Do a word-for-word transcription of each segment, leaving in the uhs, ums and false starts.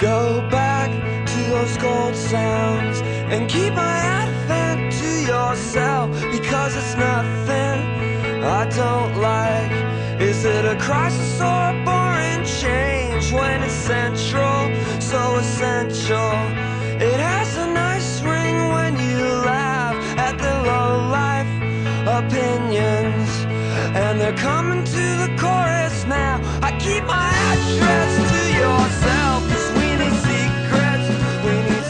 Go back to those gold sounds and keep my advent to yourself, because it's nothing I don't like. Is it a crisis or a boring change when it's central, so essential? It has a nice ring when you laugh at the low-life opinions, and they're coming to the chorus now. I keep my address to yourself, 'cause we need secrets, we need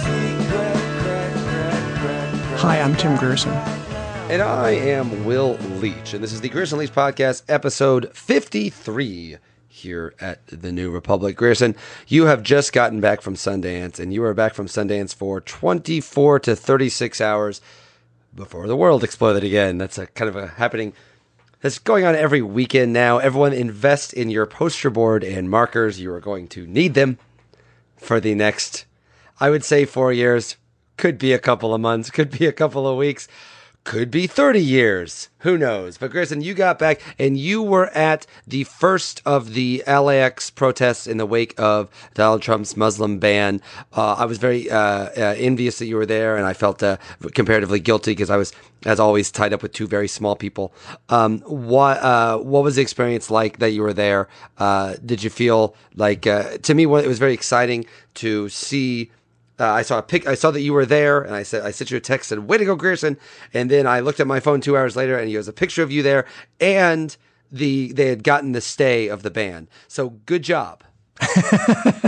secrets. Hi, I'm Tim Grierson. And I am Will Leach, and this is the Grierson Leach Podcast, episode fifty-three, here at the New Republic. Grierson, you have just gotten back from Sundance, and you were back from Sundance for twenty-four to thirty-six hours before the world exploded again. That's a kind of a happening that's going on every weekend now. Everyone invest in your poster board and markers. You are going to need them for the next, I would say, four years. Could be a couple of months, could be a couple of weeks. Could be thirty years. Who knows? But Grierson, you got back and you were at the first of the L A X protests in the wake of Donald Trump's Muslim ban. Uh, I was very uh, uh, envious that you were there, and I felt uh, comparatively guilty because I was, as always, tied up with two very small people. Um, what uh, what was the experience like that you were there? Uh, did you feel like, uh, to me, it was very exciting to see. Uh, I saw a pic. I saw that you were there, and I said, I sent you a text and said, "Way to go, Grierson!" And then I looked at my phone two hours later, and there was a picture of you there, and the they had gotten the stay of the ban. So good job. uh,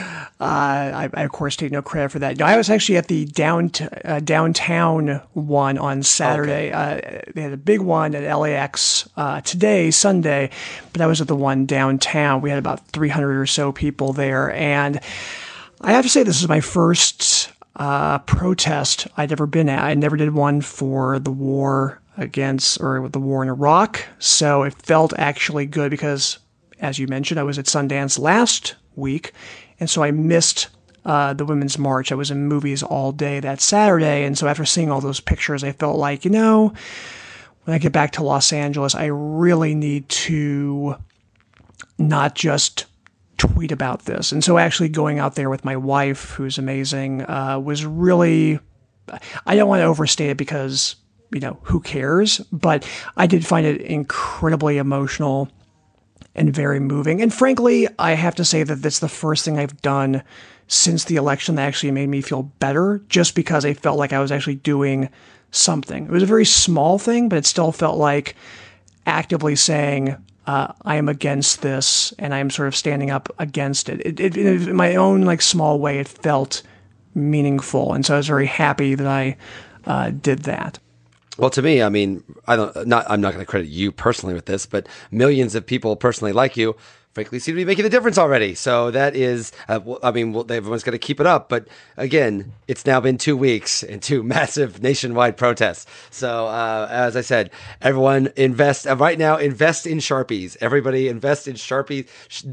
I, I, of course, take no credit for that. No, I was actually at the down, uh, downtown one on Saturday. Okay. Uh, they had a big one at L A X uh, today, Sunday, but I was at the one downtown. We had about three hundred or so people there, and I have to say this is my first uh, protest I'd ever been at. I never did one for the war against, or the war in Iraq, so it felt actually good because, as you mentioned, I was at Sundance last week, and so I missed uh, the Women's March. I was in movies all day that Saturday, and so after seeing all those pictures, I felt like, you know, when I get back to Los Angeles, I really need to not just tweet about this. And so actually going out there with my wife, who's amazing, uh, was really, I don't want to overstate it because, you know, who cares? But I did find it incredibly emotional and very moving. And frankly, I have to say that that's the first thing I've done since the election that actually made me feel better, just because I felt like I was actually doing something. It was a very small thing, but it still felt like actively saying, Uh, I am against this, and I am sort of standing up against it. It, it, it. In my own like small way, it felt meaningful, and so I was very happy that I uh, did that. Well, to me, I mean, I don't. Not. I'm not going to credit you personally with this, but millions of people personally like you, frankly, seem to be making the difference already. So that is, uh, I mean, well, everyone's going to keep it up. But again, it's now been two weeks and two massive nationwide protests. So uh, as I said, everyone invest uh, right now. Invest in Sharpies. Everybody invest in Sharpies.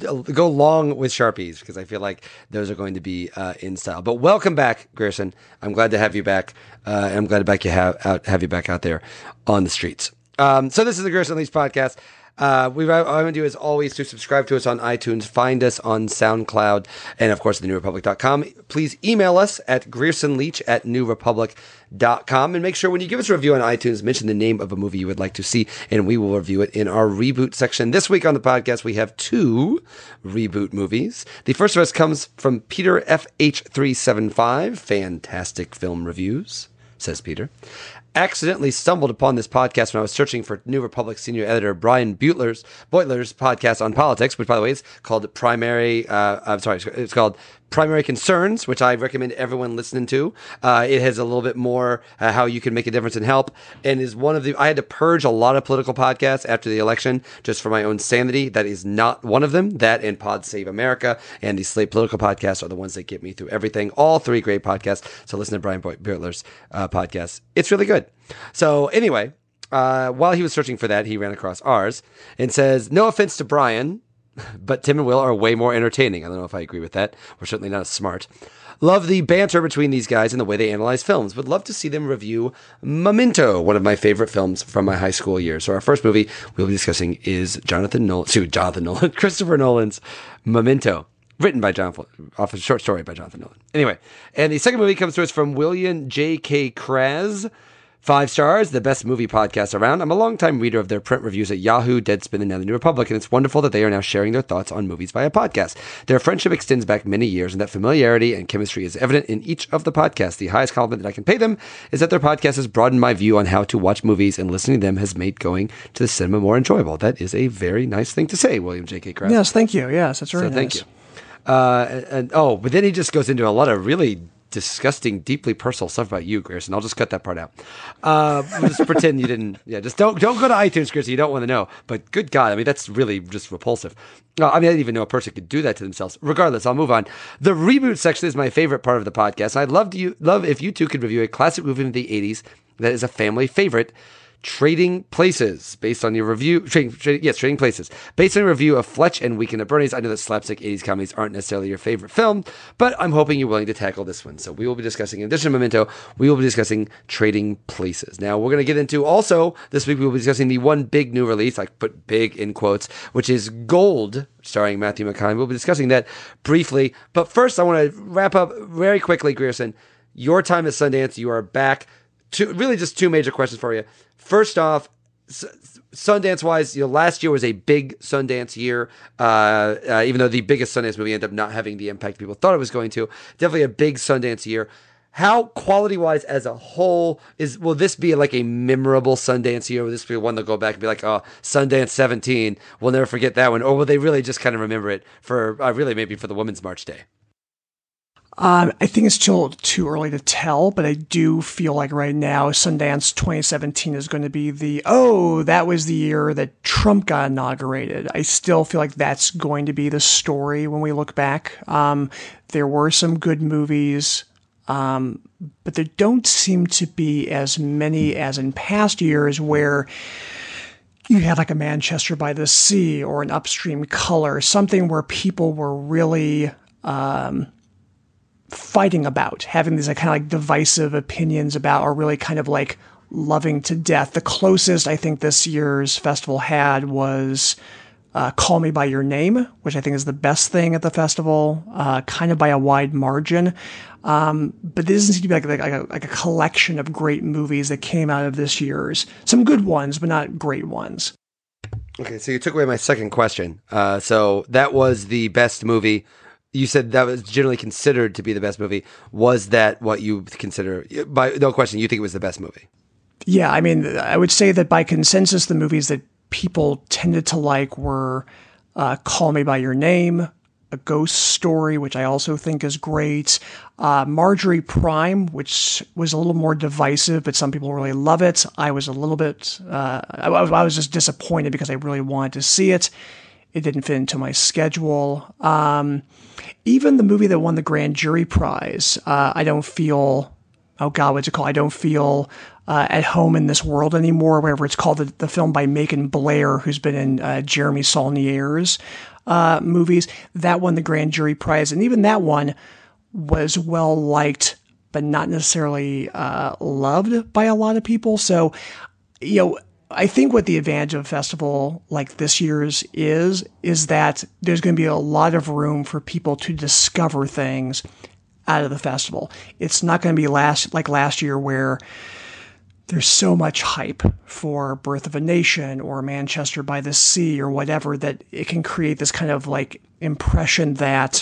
Go long with Sharpies because I feel like those are going to be uh, in style. But welcome back, Grierson. I'm glad to have you back. Uh, I'm glad to back you have out, have you back out there on the streets. Um, so this is the Grierson Leach Podcast. Uh, we, all I want to do is always to subscribe to us on iTunes, find us on SoundCloud, and of course, the new republic dot com. Please email us at griersonleach at new republic dot com, and make sure when you give us a review on iTunes, mention the name of a movie you would like to see, and we will review it in our reboot section. This week on the podcast, we have two reboot movies. The first of us comes from Peter F H three seven five, Fantastic Film Reviews, says Peter. Accidentally stumbled upon this podcast when I was searching for New Republic senior editor Brian Beutler's Beutler's podcast on politics, which, by the way, is called Primary. Uh, I'm sorry, it's called Primary Concerns, which I recommend everyone listening to. Uh, it has a little bit more uh, how you can make a difference and help, and is one of the. I had to purge a lot of political podcasts after the election just for my own sanity. That is not one of them. That and Pod Save America and the Slate Political podcasts are the ones that get me through everything. All three great podcasts. So listen to Brian Beutler's uh, podcast. It's really good. So anyway, uh, while he was searching for that, he ran across ours and says, "No offense to Brian, but Tim and Will are way more entertaining." I don't know if I agree with that. We're certainly not as smart. Love the banter between these guys and the way they analyze films. Would love to see them review Memento, one of my favorite films from my high school years. So our first movie we'll be discussing is Jonathan Nolan, excuse me, Jonathan Nolan, Christopher Nolan's Memento. written by Jonathan, off a short story by Jonathan Nolan. Anyway, and the second movie comes to us from William J K. Kraz. Five stars, the best movie podcast around. I'm a longtime reader of their print reviews at Yahoo, Deadspin, and now the New Republic, and it's wonderful that they are now sharing their thoughts on movies via podcast. Their friendship extends back many years, and that familiarity and chemistry is evident in each of the podcasts. The highest compliment that I can pay them is that their podcast has broadened my view on how to watch movies, and listening to them has made going to the cinema more enjoyable. That is a very nice thing to say, William J K. Kraz. Yes, thank you. Yes, that's very so nice. Thank you. Uh, and, and oh, but then he just goes into a lot of really disgusting, deeply personal stuff about you, Grierson. I'll just cut that part out. Uh, just pretend you didn't. Yeah, just don't don't go to iTunes, Grierson. You don't want to know. But good God, I mean, that's really just repulsive. Uh, I mean, I didn't even know a person could do that to themselves. Regardless, I'll move on. The reboot section is my favorite part of the podcast. I'd love to you love if you two could review a classic movie from the eighties that is a family favorite. Trading Places, based on your review, trading, trading, yes, Trading Places, based on your review of Fletch and Weekend at Bernie's. I know that slapstick eighties comedies aren't necessarily your favorite film, but I'm hoping you're willing to tackle this one. So we will be discussing, in addition to Memento, we will be discussing Trading Places. Now we're going to get into also, this week we will be discussing the one big new release, I put big in quotes, which is Gold, starring Matthew McConaughey. We'll be discussing that briefly, but first I want to wrap up very quickly, Grierson. Your time at Sundance, you are back. Two, really just two major questions for you. First off, Sundance-wise, you know, last year was a big Sundance year, uh, uh, even though the biggest Sundance movie ended up not having the impact people thought it was going to. Definitely a big Sundance year. How, quality-wise, as a whole, is will this be like a memorable Sundance year? Will this be one they'll go back and be like, oh, Sundance seventeen, we'll never forget that one? Or will they really just kind of remember it for, uh, really maybe for the Women's March Day? Um, I think it's still too early to tell, but I do feel like right now Sundance twenty seventeen is going to be the, oh, that was the year that Trump got inaugurated. I still feel like that's going to be the story when we look back. Um, there were some good movies, um, but there don't seem to be as many as in past years where you had like a Manchester by the Sea or an Upstream Color, something where people were really Um, fighting about, having these like, kind of like divisive opinions about, or really kind of like loving to death. The closest I think this year's festival had was uh, Call Me By Your Name, which I think is the best thing at the festival, uh, kind of by a wide margin. Um, but this doesn't seem to be like, like, like, a, like a collection of great movies that came out of this year's. Some good ones, but not great ones. Okay, so you took away my second question. Uh, so that was the best movie. You said that was generally considered to be the best movie. Was that what you consider, by no question, you think it was the best movie? Yeah, I mean, I would say that by consensus, the movies that people tended to like were uh, Call Me By Your Name, A Ghost Story, which I also think is great, uh, Marjorie Prime, which was a little more divisive, but some people really love it. I was a little bit, uh, I, I was just disappointed because I really wanted to see it. It didn't fit into my schedule. Um, even the movie that won the Grand Jury Prize, uh, I don't feel, oh God, what's it called? I don't feel uh, at home in this world anymore, whatever it's called, the, the film by Macon Blair, who's been in uh, Jeremy Saulnier's uh, movies. That won the Grand Jury Prize. And even that one was well-liked, but not necessarily uh, loved by a lot of people. So, you know, I think what the advantage of a festival like this year's is, is that there's going to be a lot of room for people to discover things out of the festival. It's not going to be last like last year where there's so much hype for Birth of a Nation or Manchester by the Sea or whatever that it can create this kind of like impression that,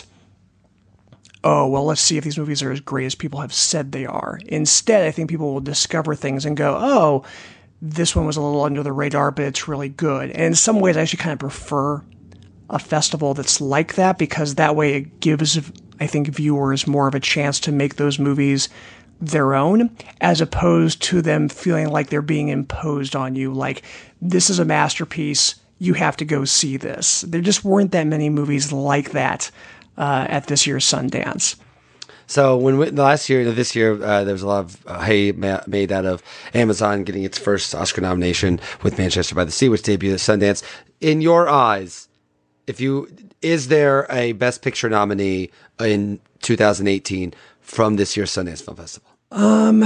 oh, well, let's see if these movies are as great as people have said they are. Instead, I think people will discover things and go, oh, this one was a little under the radar, but it's really good. And in some ways, I actually kind of prefer a festival that's like that, because that way it gives, I think, viewers more of a chance to make those movies their own, as opposed to them feeling like they're being imposed on you. Like, this is a masterpiece, you have to go see this. There just weren't that many movies like that uh, at this year's Sundance. So when we, last year, this year, uh, there was a lot of uh, hay ma- made out of Amazon getting its first Oscar nomination with Manchester by the Sea, which debuted at Sundance. In your eyes, if you is there a Best Picture nominee in two thousand eighteen from this year's Sundance Film Festival? Um,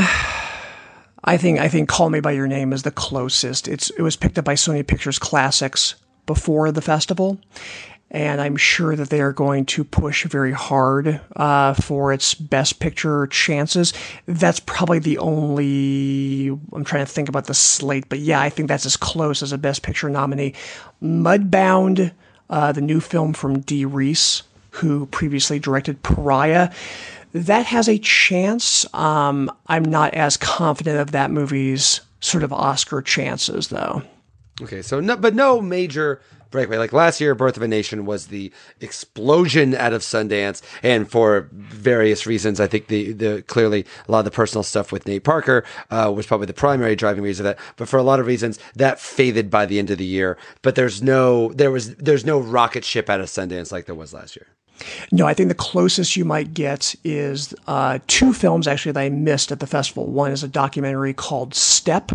I think I think Call Me By Your Name is the closest. It's it was picked up by Sony Pictures Classics before the festival. and I'm sure that they are going to push very hard uh, for its Best Picture chances. That's probably the only, I'm trying to think about the slate, but yeah, I think that's as close as a Best Picture nominee. Mudbound, uh, the new film from Dee Reese, who previously directed Pariah, that has a chance. Um, I'm not as confident of that movie's sort of Oscar chances, though. Okay, so no, but no major breakaway. Like last year, Birth of a Nation was the explosion out of Sundance, and for various reasons, I think the the clearly a lot of the personal stuff with Nate Parker uh, was probably the primary driving reason of that. But for a lot of reasons, that faded by the end of the year. But there's no there was there's no rocket ship out of Sundance like there was last year. No, I think the closest you might get is uh, two films actually that I missed at the festival. One is a documentary called Step,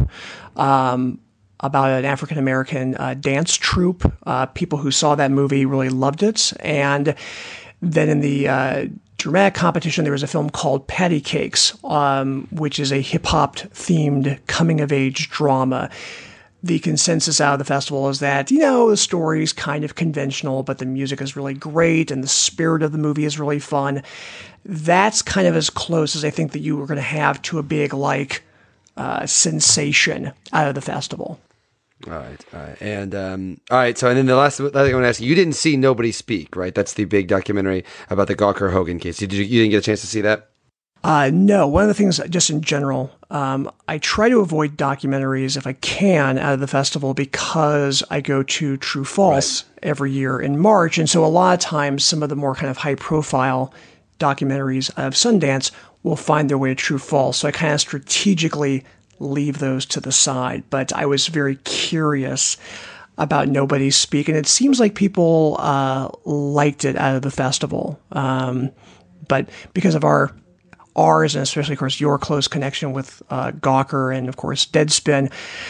um, about an African-American uh, dance troupe. Uh, people who saw that movie really loved it. And then in the uh, dramatic competition, there was a film called Patty Cakes, um, which is a hip-hop themed coming-of-age drama. The consensus out of the festival is that, you know, the story's kind of conventional, but the music is really great and the spirit of the movie is really fun. That's kind of as close as I think that you were going to have to a big, like, uh, sensation out of the festival. All right, all right, and um, all right. So, and then the last thing I want to ask you: you didn't see Nobody Speak, right? That's the big documentary about the Gawker Hogan case. Did you? You didn't get a chance to see that? Uh, no. One of the things, just in general, um, I try to avoid documentaries if I can out of the festival because I go to True False right. every year in March, and so a lot of times some of the more kind of high-profile documentaries out of Sundance will find their way to True False. So I kind of strategically leave those to the side. But I was very curious about Nobody Speak, and it seems like people uh, liked it out of the festival. Um, but because of our ours, and especially, of course, your close connection with uh, Gawker and, of course, Deadspin,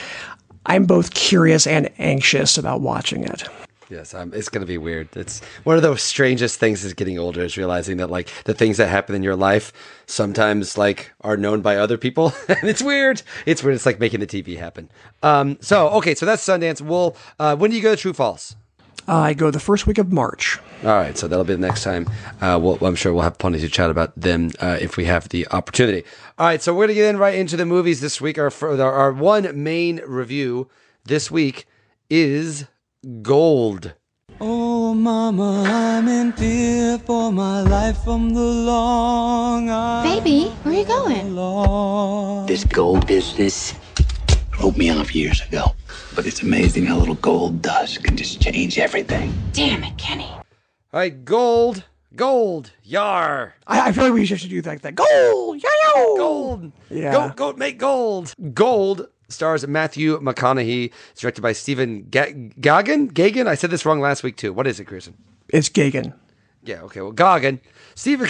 I'm both curious and anxious about watching it. Yes, um, it's going to be weird. It's one of the strangest things is getting older is realizing that like the things that happen in your life sometimes like are known by other people. And it's weird. It's weird. It's like making the T V happen. Um, so, okay, so that's Sundance. We'll, uh, when do you go to True False? Uh, I go the first week of March. All right, so that'll be the next time. Uh, we'll, I'm sure we'll have plenty to chat about them uh, if we have the opportunity. All right, so we're going to get in right into the movies this week. Our, our, our one main review this week is Gold. Oh, mama, I'm in fear for my life from the long Baby, where are you going? Long. This gold business wrote me off years ago. But it's amazing how little gold dust can just change everything. Damn it, Kenny. All right, Gold. Gold. Yar. I, I feel like we should do like that. Gold. Yo. Gold. Yeah. Goat, goat, make gold. Gold stars Matthew McConaughey. It's directed by Stephen Ga- Gaghan? Gaghan? I said this wrong last week, too. What is it, Kirsten? It's Gaghan. Yeah, okay. Well, Gaghan. Stephen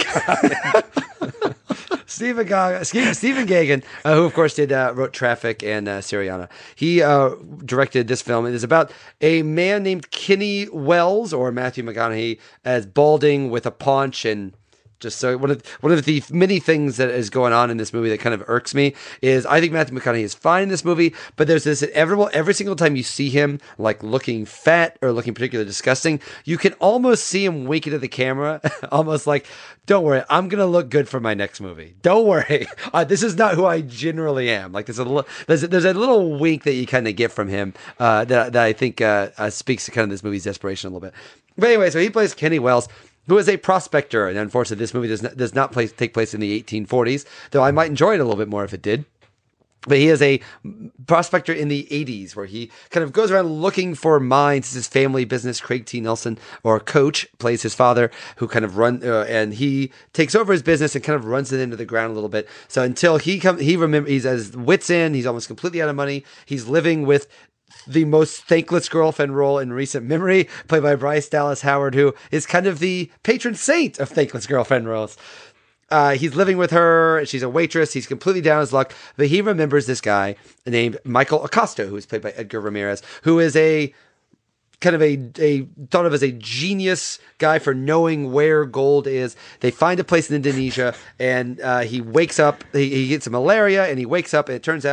Gaghan. Stephen Gaghan, Stephen Gaghan, uh, who of course did uh, wrote Traffic and uh, Syriana. He uh, directed this film. It is about a man named Kenny Wells, or Matthew McConaughey, as balding with a paunch and. Just so one of one of the many things that is going on in this movie that kind of irks me is I think Matthew McConaughey is fine in this movie, but there's this every every single time you see him like looking fat or looking particularly disgusting, you can almost see him winking at the camera, almost like, "Don't worry, I'm gonna look good for my next movie. Don't worry, uh, this is not who I generally am." Like there's a little, there's a, there's a little wink that you kind of get from him uh, that that I think uh, uh, speaks to kind of this movie's desperation a little bit. But anyway, so he plays Kenny Wells, who is a prospector, and unfortunately this movie does not, does not place, take place in the eighteen forties, though I might enjoy it a little bit more if it did. But he is a prospector in the eighties, where he kind of goes around looking for mines. It's his family business. Craig T. Nelson, or Coach, plays his father, who kind of run, uh, and he takes over his business and kind of runs it into the ground a little bit. So until he comes, he remember he's at his wits' end. He's almost completely out of money. He's living with the most thankless girlfriend role in recent memory, played by Bryce Dallas Howard, who is kind of the patron saint of thankless girlfriend roles. Uh, he's living with her. She's a waitress. He's completely down his luck, but he remembers this guy named Michael Acosta, who is played by Edgar Ramirez, who is a kind of a, a thought of as a genius guy for knowing where gold is. They find a place in Indonesia, and uh, he wakes up. He, he gets malaria, and he wakes up, and it turns out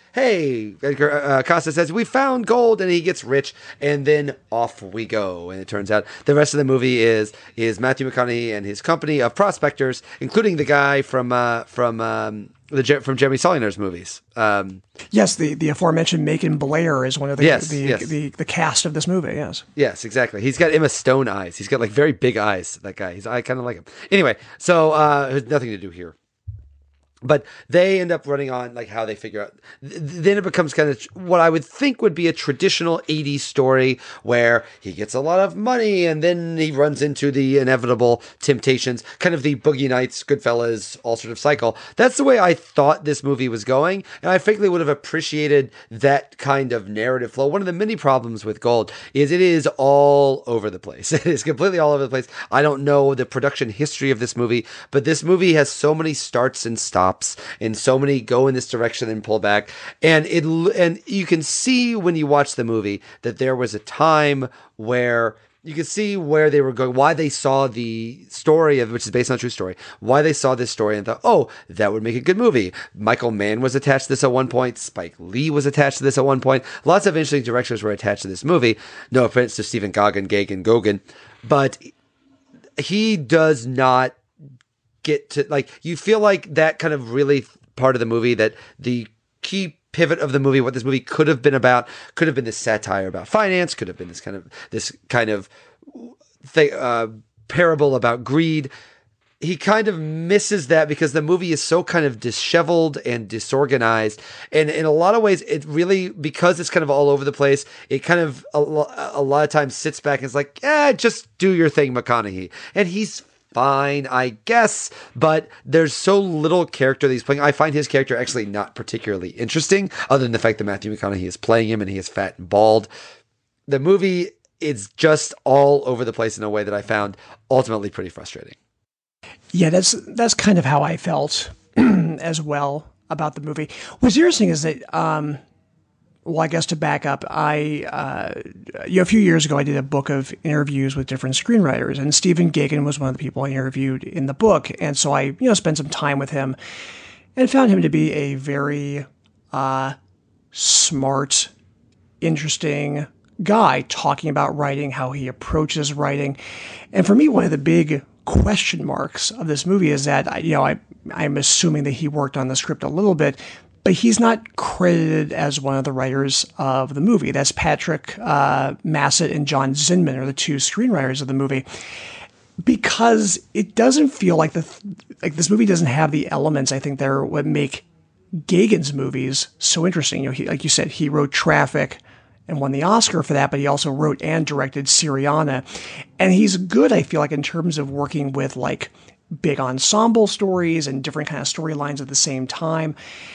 hey, Edgar uh, Costa says, we found gold, and he gets rich, and then off we go. And it turns out the rest of the movie is is Matthew McConaughey and his company of prospectors, including the guy from uh, from um, the from Jeremy Saulnier's movies. Um, yes, the, the aforementioned Macon Blair is one of the, yes, the, yes. the the cast of this movie. Yes, yes, exactly. He's got Emma Stone eyes. He's got like very big eyes. That guy. He's I kind of like him. Anyway, so uh, has nothing to do here. But they end up running on like how they figure out. Then it becomes kind of what I would think would be a traditional eighties story where he gets a lot of money and then he runs into the inevitable temptations, kind of the Boogie Nights, Goodfellas, all sort of cycle. That's the way I thought this movie was going. And I frankly would have appreciated that kind of narrative flow. One of the many problems with Gold is it is all over the place. It is completely all over the place. I don't know the production history of this movie, but this movie has so many starts and stops. And so many go in this direction and pull back, and it and you can see when you watch the movie that there was a time where you can see where they were going, why they saw the story of which is based on a true story, why they saw this story and thought, oh, that would make a good movie. Michael Mann was attached to this at one point. Spike Lee was attached to this at one point. Lots of interesting directors were attached to this movie. No offense to Stephen Goggin, Gagan, Gogan, but he does not get to, like, you feel like that kind of really part of the movie, that the key pivot of the movie, what this movie could have been about, could have been this satire about finance, could have been this kind of this kind of th- uh, parable about greed. He kind of misses that because the movie is so kind of disheveled and disorganized. And in a lot of ways, it really, because it's kind of all over the place, it kind of a, a lot of times sits back and is like, eh, just do your thing, McConaughey. And he's fine, I guess, but there's so little character that he's playing. I find his character actually not particularly interesting, other than the fact that Matthew McConaughey is playing him and he is fat and bald. The movie is just all over the place in a way that I found ultimately pretty frustrating. Yeah, that's that's kind of how I felt as well about the movie. What's interesting is that, um, well, I guess to back up, I, uh, you know, a few years ago, I did a book of interviews with different screenwriters, and Stephen Gagin was one of the people I interviewed in the book. And so I, you know, spent some time with him and found him to be a very uh, smart, interesting guy talking about writing, how he approaches writing. And for me, one of the big question marks of this movie is that, you know, I, I'm assuming that he worked on the script a little bit, but he's not credited as one of the writers of the movie. That's Patrick uh, Massett and John Zinman are the two screenwriters of the movie, because it doesn't feel like the like this movie doesn't have the elements I think that are what make Gagin's movies so interesting. You know, he, like you said, he wrote Traffic and won the Oscar for that, but he also wrote and directed Syriana, and he's good, I feel like, in terms of working with like big ensemble stories and different kind of storylines at the same time.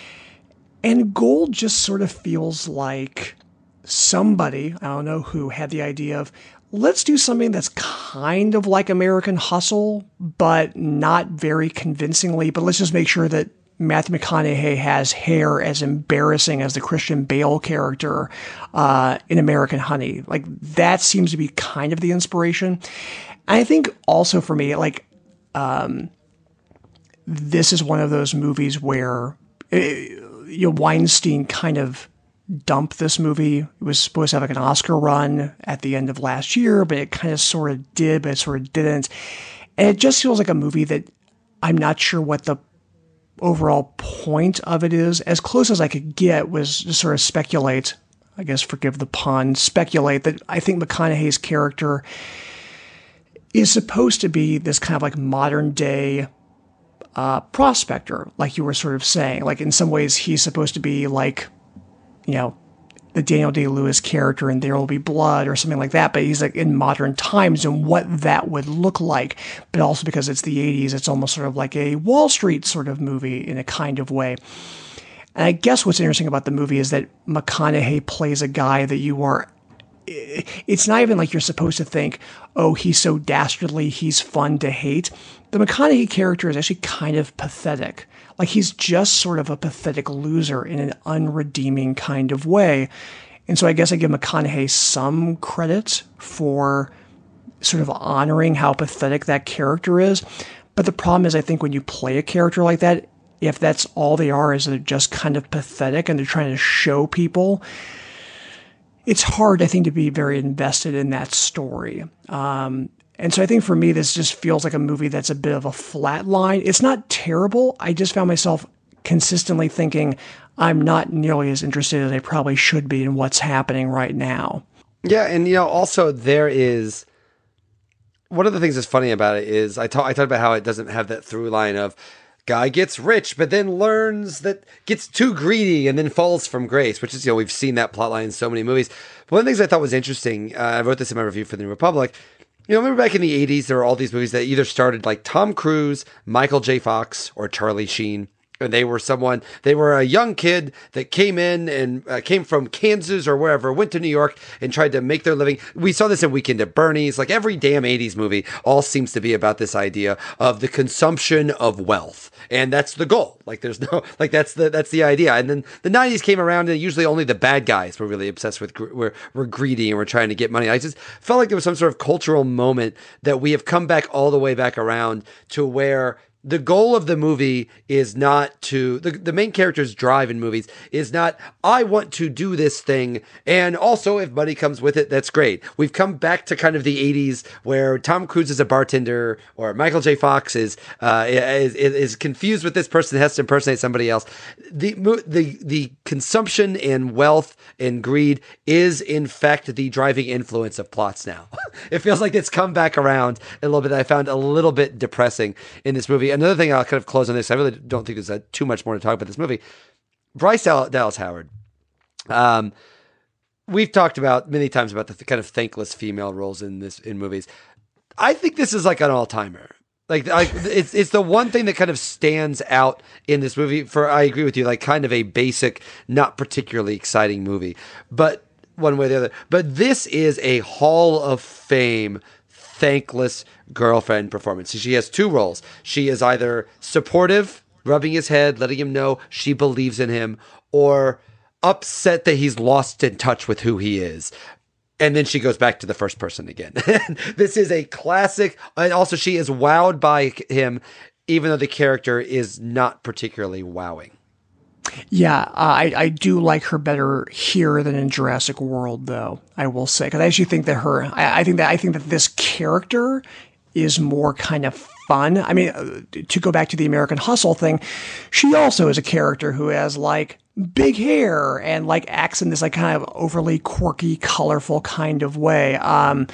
And Gold just sort of feels like somebody, I don't know who, had the idea of, let's do something that's kind of like American Hustle, but not very convincingly, but let's just make sure that Matthew McConaughey has hair as embarrassing as the Christian Bale character uh, in American Honey. Like, that seems to be kind of the inspiration. And I think also for me, like, um, this is one of those movies where it, you know, Weinstein kind of dumped this movie. It was supposed to have like an Oscar run at the end of last year, but it kind of sort of did, but it sort of didn't. And it just feels like a movie that I'm not sure what the overall point of it is. As close as I could get was to sort of speculate, I guess, forgive the pun, speculate that I think McConaughey's character is supposed to be this kind of like modern day Uh, prospector, like you were sort of saying. Like, in some ways, he's supposed to be like, you know, the Daniel Day-Lewis character in There Will Be Blood or something like that, but he's like in modern times and what that would look like. But also because it's the eighties, it's almost sort of like a Wall Street sort of movie in a kind of way. And I guess what's interesting about the movie is that McConaughey plays a guy that you are, it's not even like you're supposed to think, oh, he's so dastardly, he's fun to hate. The McConaughey character is actually kind of pathetic. Like, he's just sort of a pathetic loser in an unredeeming kind of way. And so I guess I give McConaughey some credit for sort of honoring how pathetic that character is. But the problem is, I think when you play a character like that, if that's all they are, is they're just kind of pathetic and they're trying to show people, it's hard, I think, to be very invested in that story. Um, and so I think for me, this just feels like a movie that's a bit of a flat line. It's not terrible. I just found myself consistently thinking I'm not nearly as interested as I probably should be in what's happening right now. Yeah, and you know, also there is one of the things that's funny about it is I talk I talked about how it doesn't have that through line of guy gets rich, but then learns that gets too greedy and then falls from grace, which is, you know, we've seen that plot line in so many movies. But one of the things I thought was interesting, uh, I wrote this in my review for the New Republic. You know, remember back in the eighties, there were all these movies that either started like Tom Cruise, Michael J. Fox, or Charlie Sheen. And they were someone, they were a young kid that came in and uh, came from Kansas or wherever, went to New York and tried to make their living. We saw this in Weekend at Bernie's. Like every damn eighties movie all seems to be about this idea of the consumption of wealth. And that's the goal. Like there's no, like that's the, that's the idea. And then the nineties came around and usually only the bad guys were really obsessed with, were, were greedy and were trying to get money. I just felt like there was some sort of cultural moment that we have come back all the way back around to where the goal of the movie is not to, the, the main character's drive in movies is not, I want to do this thing. And also if money comes with it, that's great. We've come back to kind of the eighties where Tom Cruise is a bartender or Michael J. Fox is, uh, is, is confused with this person that has to impersonate somebody else. The, the, the consumption and wealth and greed is in fact the driving influence of plots now. It feels like it's come back around a little bit. I found a little bit depressing in this movie. Another thing I'll kind of close on this, I really don't think there's uh, too much more to talk about this movie. Bryce Dallas Howard. Um, we've talked about many times about the th- kind of thankless female roles in this in movies. I think this is like an all-timer. Like, like it's it's the one thing that kind of stands out in this movie. For I agree with you, like kind of a basic, not particularly exciting movie, but one way or the other. But this is a Hall of Fame thankless girlfriend performance. She has two roles. She is either supportive, rubbing his head, letting him know she believes in him, or upset that he's lost in touch with who he is. And then she goes back to the first person again. This is a classic. And also she is wowed by him, even though the character is not particularly wowing. Yeah, uh, I, I do like her better here than in Jurassic World, though, I will say. Because I actually think that her, I, I think that I think that this character is more kind of fun. I mean, uh, to go back to the American Hustle thing, she also is a character who has like big hair and like acts in this like kind of overly quirky, colorful kind of way. Um,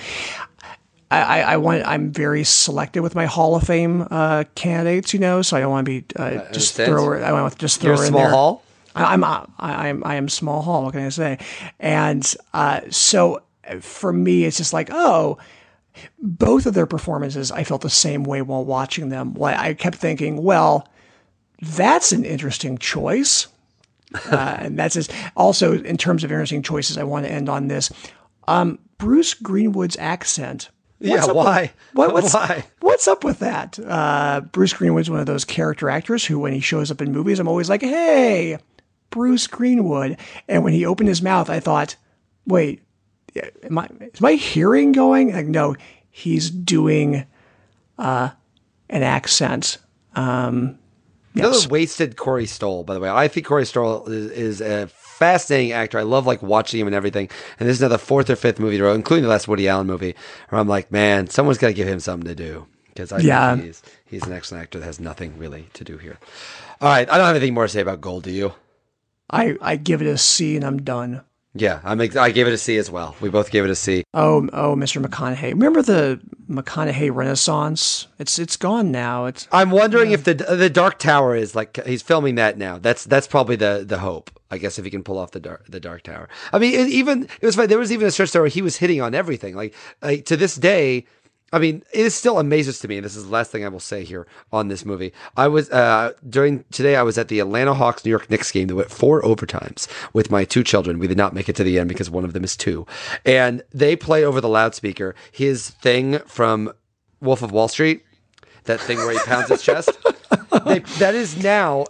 I, I want. I'm very selective with my Hall of Fame uh, candidates, you know. So I don't want to be uh, just throw. Her, I want to just throw You're her in small there. hall. I, I'm. I, I'm. I am small hall. What can I say? And uh, so for me, it's just like, oh, both of their performances, I felt the same way while watching them. Well, I kept thinking, well, that's an interesting choice, uh, and that's just, also in terms of interesting choices. I want to end on this. Um, Bruce Greenwood's accent. What's yeah, why? With, what, what's, why? What's up with that? Uh, Bruce Greenwood's one of those character actors who, when he shows up in movies, I'm always like, hey, Bruce Greenwood. And when he opened his mouth, I thought, wait, am I, is my hearing going? Like, no, he's doing uh, an accent. Um, yes. Another wasted Corey Stoll, by the way. I think Corey Stoll is, is a fascinating actor. I love like watching him and everything. And this is another fourth or fifth movie in a row, including the last Woody Allen movie, where I'm like, man, someone's got to give him something to do. Because I yeah. think he's, he's an excellent actor that has nothing really to do here. All right. I don't have anything more to say about Gold, do you? I, I give it a C and I'm done. Yeah, I'm, I gave it a C as well. We both gave it a C. Oh, oh, Mister McConaughey. Remember the McConaughey Renaissance? It's it's gone now. It's. I'm wondering yeah. if the the Dark Tower is like he's filming that now. That's that's probably the the hope. I guess if he can pull off the dark the Dark Tower. I mean, it, even it was funny. There was even a stretch there where he was hitting on everything. Like, like to this day. I mean, it still amazes to me. And this is the last thing I will say here on this movie. I was, uh, during today, I was at the Atlanta Hawks New York Knicks game that went four overtimes with my two children. We did not make it to the end because one of them is two. And they play over the loudspeaker his thing from Wolf of Wall Street, that thing where he pounds his chest. They, that is now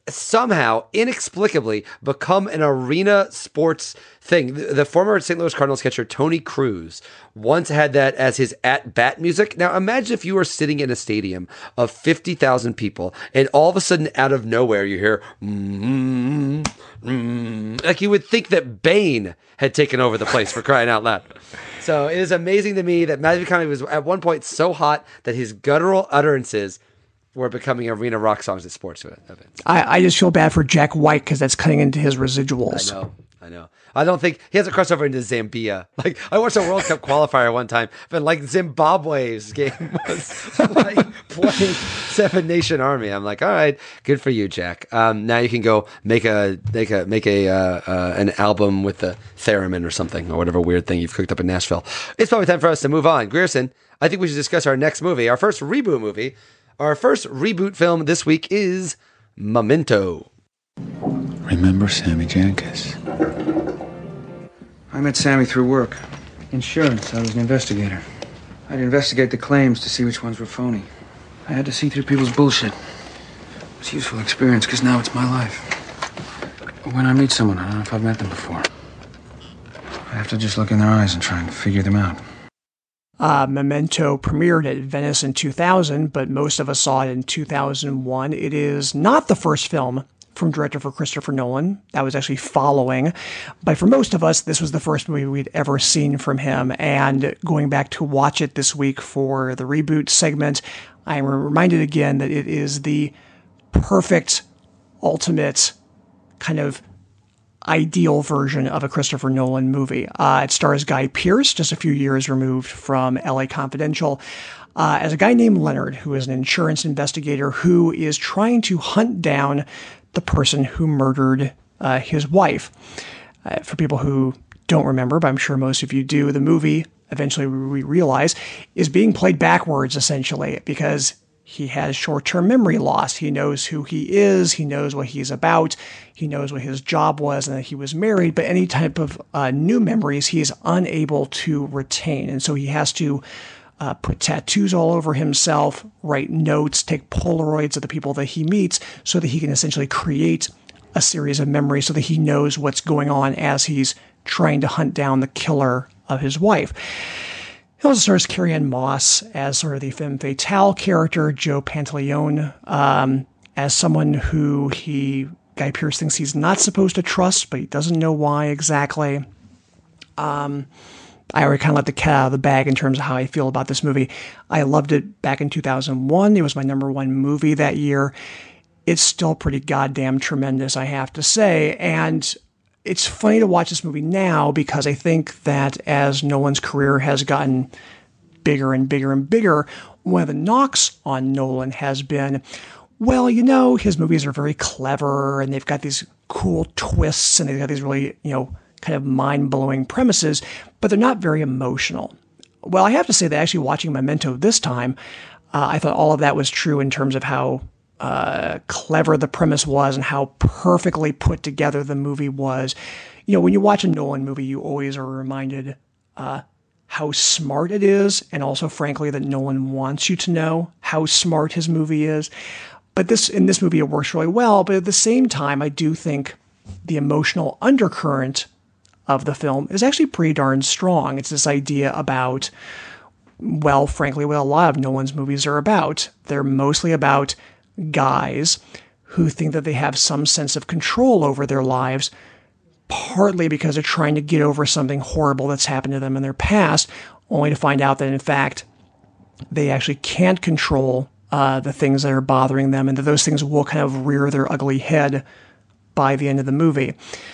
somehow, inexplicably, become an arena sports thing. The, the former Saint Louis Cardinals catcher, Tony Cruz, once had that as his at-bat music. Now, imagine if you were sitting in a stadium of fifty thousand people, and all of a sudden, out of nowhere, you hear, mm, mm, like you would think that Bane had taken over the place, for crying out loud. So it is amazing to me that Matthew McConaughey was at one point so hot that his guttural utterances were becoming arena rock songs at sports events. I, I just feel bad for Jack White because that's cutting into his residuals. I know, I know. I don't think he has a crossover into Zambia. Like, I watched a World Cup qualifier one time, but like Zimbabwe's game was like playing Seven Nation Army. I'm like, all right, good for you, Jack. Um, now you can go make a make a make a uh, uh, an album with the theremin or something, or whatever weird thing you've cooked up in Nashville. It's probably time for us to move on. Grierson, I think we should discuss our next movie, our first reboot movie. Our first reboot film this week is Memento. Remember Sammy Jankis? I met Sammy through work. Insurance. I was an investigator. I'd investigate the claims to see which ones were phony. I had to see through people's bullshit. It was a useful experience because now it's my life. But when I meet someone, I don't know if I've met them before. I have to just look in their eyes and try and figure them out. Uh, Memento premiered at Venice in two thousand, but most of us saw it in two thousand one. It is not the first film from director for Christopher Nolan. That was actually following. But for most of us, this was the first movie we'd ever seen from him. And going back to watch it this week for the reboot segment, I am reminded again that it is the perfect, ultimate kind of ideal version of a Christopher Nolan movie. Uh, it stars Guy Pearce, just a few years removed from L A Confidential, uh, as a guy named Leonard, who is an insurance investigator who is trying to hunt down the person who murdered uh, his wife. Uh, for people who don't remember, but I'm sure most of you do, the movie, eventually we realize, is being played backwards, essentially, because he has short-term memory loss. He knows who he is. He knows what he's about. He knows what his job was and that he was married. But any type of uh, new memories, he is unable to retain. And so he has to uh, put tattoos all over himself, write notes, take Polaroids of the people that he meets so that he can essentially create a series of memories so that he knows what's going on as he's trying to hunt down the killer of his wife. He also stars Carrie-Anne Moss as sort of the femme fatale character, Joe Pantoliano, um, as someone who he, Guy Pearce thinks he's not supposed to trust, but he doesn't know why exactly. Um, I already kind of let the cat out of the bag in terms of how I feel about this movie. I loved it back in two thousand one. It was my number one movie that year. It's still pretty goddamn tremendous, I have to say. And it's funny to watch this movie now because I think that as Nolan's career has gotten bigger and bigger and bigger, one of the knocks on Nolan has been, well, you know, his movies are very clever and they've got these cool twists and they've got these really, you know, kind of mind-blowing premises, but they're not very emotional. Well, I have to say that actually watching Memento this time, uh, I thought all of that was true in terms of how Uh, clever the premise was and how perfectly put together the movie was. You know, when you watch a Nolan movie, you always are reminded uh, how smart it is, and also, frankly, that Nolan wants you to know how smart his movie is. But this in this movie, it works really well. But at the same time, I do think the emotional undercurrent of the film is actually pretty darn strong. It's this idea about, well, frankly, what a lot of Nolan's movies are about. They're mostly about guys who think that they have some sense of control over their lives, partly because they're trying to get over something horrible that's happened to them in their past, only to find out that, in fact, they actually can't control uh, the things that are bothering them, and that those things will kind of rear their ugly head by the end of the movie.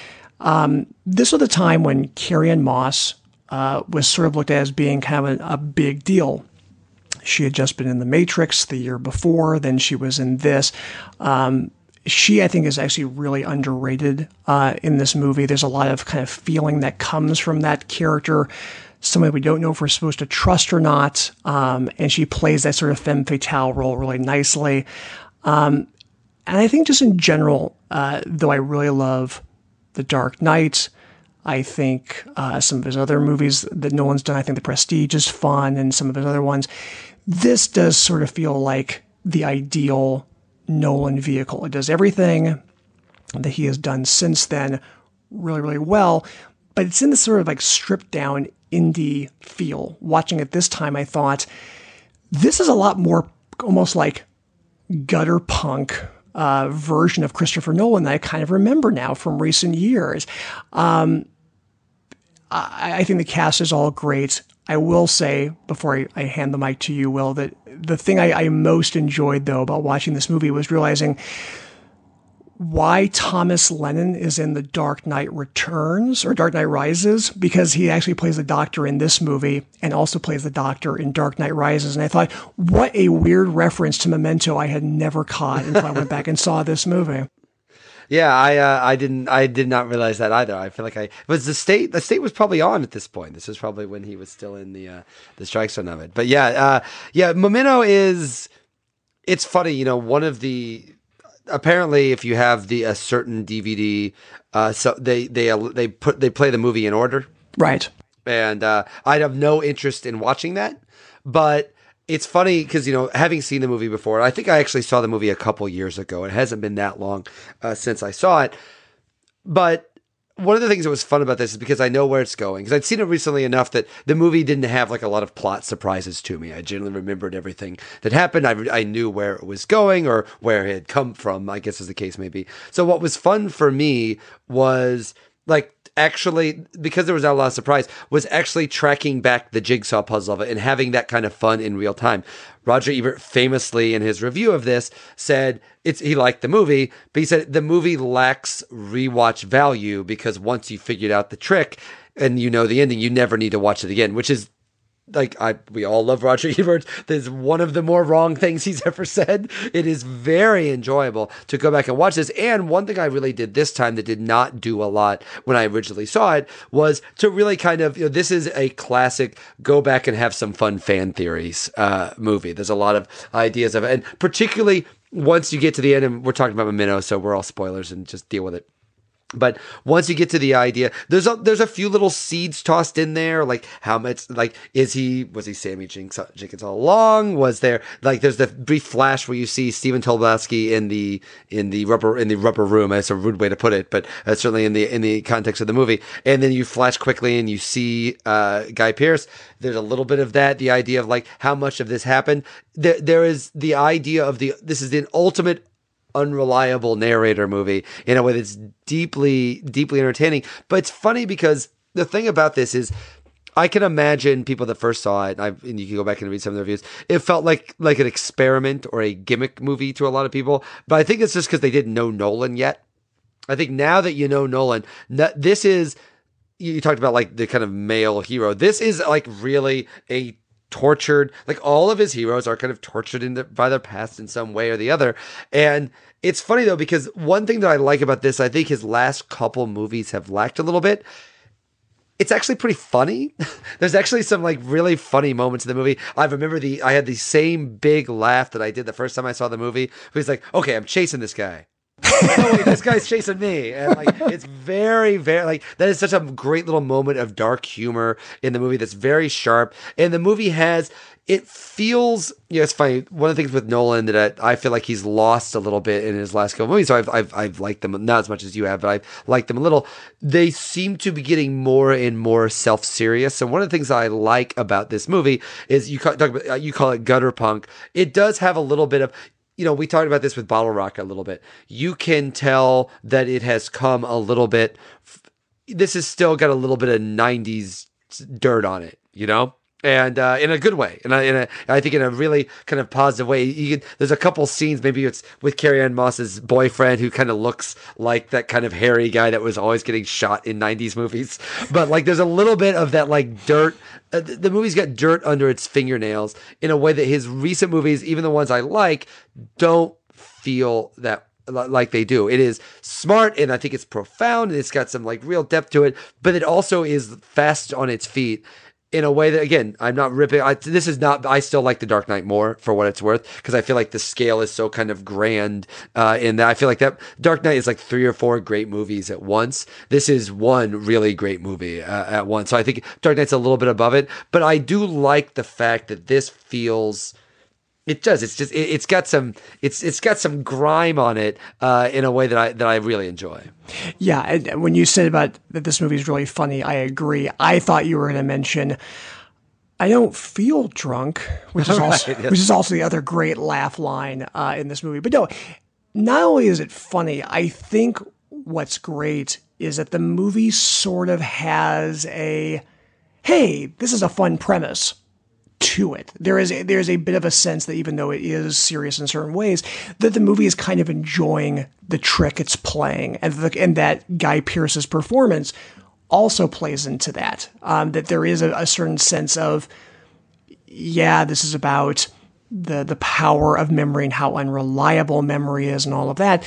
Um, this was the time when Carrie-Anne Moss uh, was sort of looked at as being kind of a, a big deal. She had just been in The Matrix the year before, then she was in this. Um, she, I think, is actually really underrated uh, in this movie. There's a lot of kind of feeling that comes from that character, somebody we don't know if we're supposed to trust or not, um, and she plays that sort of femme fatale role really nicely. Um, and I think just in general, uh, though I really love The Dark Knight, I think uh, some of his other movies that Nolan's done, I think The Prestige is fun, and some of his other ones. This does sort of feel like the ideal Nolan vehicle. It does everything that he has done since then really, really well, but it's in this sort of like stripped down indie feel. Watching it this time, I thought, this is a lot more almost like gutter punk uh, version of Christopher Nolan that I kind of remember now from recent years. Um, I, I think the cast is all great. I will say, before I, I hand the mic to you, Will, that the thing I, I most enjoyed, though, about watching this movie was realizing why Thomas Lennon is in The Dark Knight Returns or Dark Knight Rises, because he actually plays the Doctor in this movie and also plays the Doctor in Dark Knight Rises. And I thought, what a weird reference to Memento I had never caught until I went back and saw this movie. Yeah, I uh, I didn't I did not realize that either. I feel like I was the state the state was probably on at this point. This was probably when he was still in the uh, the strike zone of it. But yeah, uh, yeah, Memento is it's funny, you know, one of the apparently, if you have the a certain D V D, uh, so they they they put they play the movie in order, right? And uh, I'd have no interest in watching that, but it's funny because, you know, having seen the movie before, I think I actually saw the movie a couple years ago. It hasn't been that long uh, since I saw it, but one of the things that was fun about this is because I know where it's going, because I'd seen it recently enough that the movie didn't have like a lot of plot surprises to me. I generally remembered everything that happened. I, I knew where it was going or where it had come from, I guess as the case may be. So what was fun for me was like actually, because there was not a lot of surprise, was actually tracking back the jigsaw puzzle of it and having that kind of fun in real time. Roger Ebert famously in his review of this said it's he liked the movie, but he said the movie lacks rewatch value because once you figured out the trick and you know the ending, you never need to watch it again, which is like, I we all love Roger Ebert. There's one of the more wrong things he's ever said. It is very enjoyable to go back and watch this. And one thing I really did this time that did not do a lot when I originally saw it was to really kind of, you know, this is a classic go back and have some fun fan theories uh, movie. There's a lot of ideas of it. And particularly once you get to the end, and we're talking about Memento, so we're all spoilers and just deal with it. But once you get to the idea, there's a there's a few little seeds tossed in there, like how much, like is he was he Sammy Jenkins all along? Was there like there's the brief flash where you see Stephen Tobolowsky in the in the rubber in the rubber room? That's a rude way to put it, but uh, certainly in the in the context of the movie. And then you flash quickly and you see uh, Guy Pearce. There's a little bit of that. The idea of like how much of this happened. There there is the idea of the this is the ultimate unreliable narrator movie in a way that's deeply, deeply entertaining. But it's funny because the thing about this is I can imagine people that first saw it, and, I've, and you can go back and read some of the reviews, it felt like like an experiment or a gimmick movie to a lot of people. But I think it's just because they didn't know Nolan yet. I think now that you know Nolan, this is, you talked about like the kind of male hero. This is like really a tortured, like all of his heroes are kind of tortured in the, by their past in some way or the other. And it's funny though, because one thing that I like about this, I think his last couple movies have lacked a little bit. It's actually pretty funny. There's actually some like really funny moments in the movie. I remember the, I had the same big laugh that I did the first time I saw the movie. He's like, okay, I'm chasing this guy. No, wait, this guy's chasing me. And like, it's very, very, like, that is such a great little moment of dark humor in the movie that's very sharp. And the movie has, it feels, you know, it's funny. One of the things with Nolan that I, I feel like he's lost a little bit in his last couple movies. So I've, I've, I've liked them, not as much as you have, but I've liked them a little. They seem to be getting more and more self-serious. And one of the things I like about this movie is you talk about, you call it gutter punk. It does have a little bit of, you know, we talked about this with Bottle Rocket a little bit. You can tell that it has come a little bit. This has still got a little bit of nineties dirt on it, you know, and uh, in a good way. And I, in a, I think in a really kind of positive way. You can, there's a couple scenes, maybe it's with Carrie-Anne Moss's boyfriend who kind of looks like that kind of hairy guy that was always getting shot in nineties movies. But like there's a little bit of that like dirt. Uh, the, the movie's got dirt under its fingernails in a way that his recent movies, even the ones I like, don't feel that like they do. It is smart and I think it's profound and it's got some like real depth to it, but it also is fast on its feet in a way that, again, I'm not ripping. I, this is not, I still like The Dark Knight more for what it's worth because I feel like the scale is so kind of grand uh, in that I feel like that Dark Knight is like three or four great movies at once. This is one really great movie uh, at once. So I think Dark Knight's a little bit above it, but I do like the fact that this feels It does. It's just it, it's got some it's it's got some grime on it uh, in a way that I that I really enjoy. Yeah, and when you said about that this movie is really funny, I agree. I thought you were going to mention I don't feel drunk, which is also right, yes. which is also the other great laugh line uh, in this movie. But no, not only is it funny, I think what's great is that the movie sort of has a hey, this is a fun premise to it. There is a, there's a bit of a sense that even though it is serious in certain ways, that the movie is kind of enjoying the trick it's playing, and the, and that Guy Pearce's performance also plays into that. Um, that there is a, a certain sense of, yeah, this is about the the power of memory and how unreliable memory is and all of that.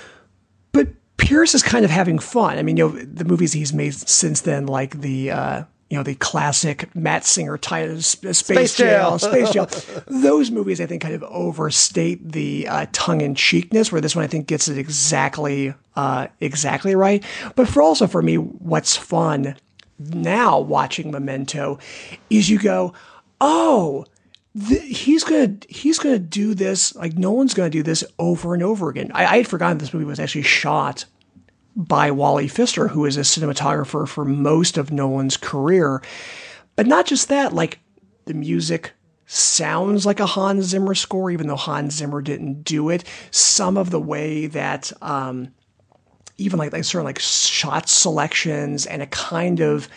But Pearce is kind of having fun. I mean, you know, the movies he's made since then, like the uh, you know, the classic Matt Singer titled Space, Space Jail, Space Jail. Those movies, I think, kind of overstate the uh, tongue-in-cheekness, where this one, I think, gets it exactly uh, exactly right. But for also, for me, what's fun now watching Memento is you go, oh, th- he's gonna he's gonna do this, like Nolan's gonna do this over and over again. I, I had forgotten this movie was actually shot by Wally Pfister, who is a cinematographer for most of Nolan's career. But not just that, like the music sounds like a Hans Zimmer score, even though Hans Zimmer didn't do it. Some of the way that um, even like, like certain like shot selections and a kind of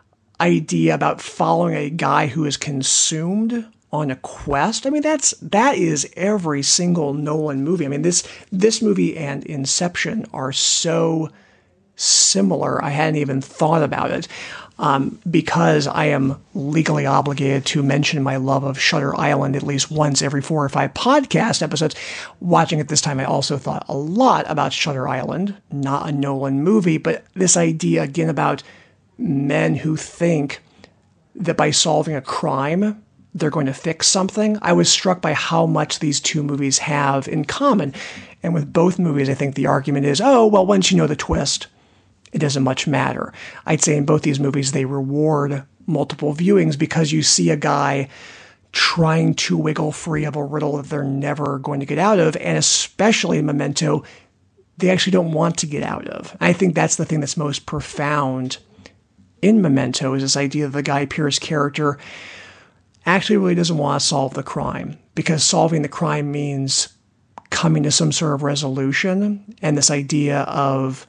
idea about following a guy who is consumed on a quest. I mean, that's that is every single Nolan movie. I mean, this this movie and Inception are so similar. I hadn't even thought about it um, because I am legally obligated to mention my love of Shutter Island at least once every four or five podcast episodes. Watching it this time, I also thought a lot about Shutter Island, not a Nolan movie, but this idea again about men who think that by solving a crime, they're going to fix something. I was struck by how much these two movies have in common. And with both movies, I think the argument is, oh, well, once you know the twist, it doesn't much matter. I'd say in both these movies, they reward multiple viewings because you see a guy trying to wiggle free of a riddle that they're never going to get out of. And especially in Memento, they actually don't want to get out of. I think that's the thing that's most profound in Memento is this idea of the Guy Pearce character actually really doesn't want to solve the crime, because solving the crime means coming to some sort of resolution, and this idea of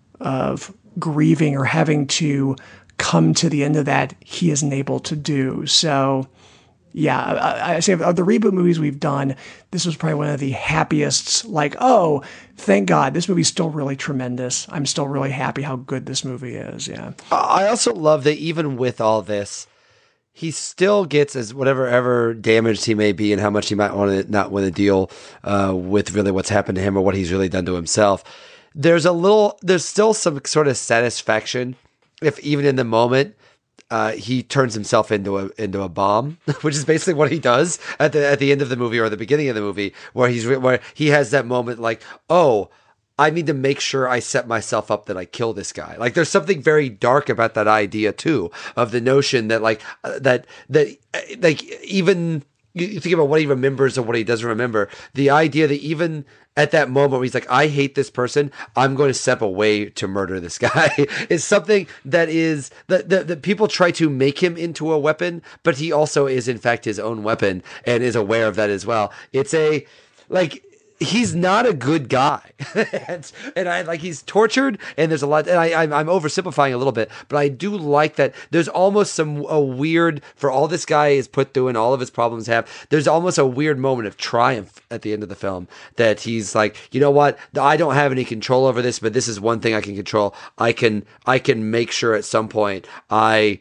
of grieving or having to come to the end of that he isn't able to do. So yeah, I, I say of the reboot movies we've done, this was probably one of the happiest, like, oh, thank God, this movie's still really tremendous. I'm still really happy how good this movie is, yeah. I also love that even with all this, he still gets, as whatever ever damaged he may be and how much he might want to not win a deal uh, with really what's happened to him or what he's really done to himself. There's a little, there's still some sort of satisfaction if even in the moment uh, he turns himself into a into a bomb, which is basically what he does at the at the end of the movie or the beginning of the movie, where he's where he has that moment like, oh, I need to make sure I set myself up that I kill this guy. Like, there's something very dark about that idea too, of the notion that like uh, that that uh, like even you think about what he remembers or what he doesn't remember. The idea that even at that moment where he's like, I hate this person, I'm going to step away to murder this guy, is something that is that, that that people try to make him into a weapon, but he also is in fact his own weapon and is aware of that as well. It's a like. He's not a good guy, and, and I like he's tortured, and there's a lot. And I, I'm, I'm oversimplifying a little bit, but I do like that. There's almost some a weird for all this guy is put through and all of his problems have. There's almost a weird moment of triumph at the end of the film that he's like, you know what? I don't have any control over this, but this is one thing I can control. I can I can make sure at some point I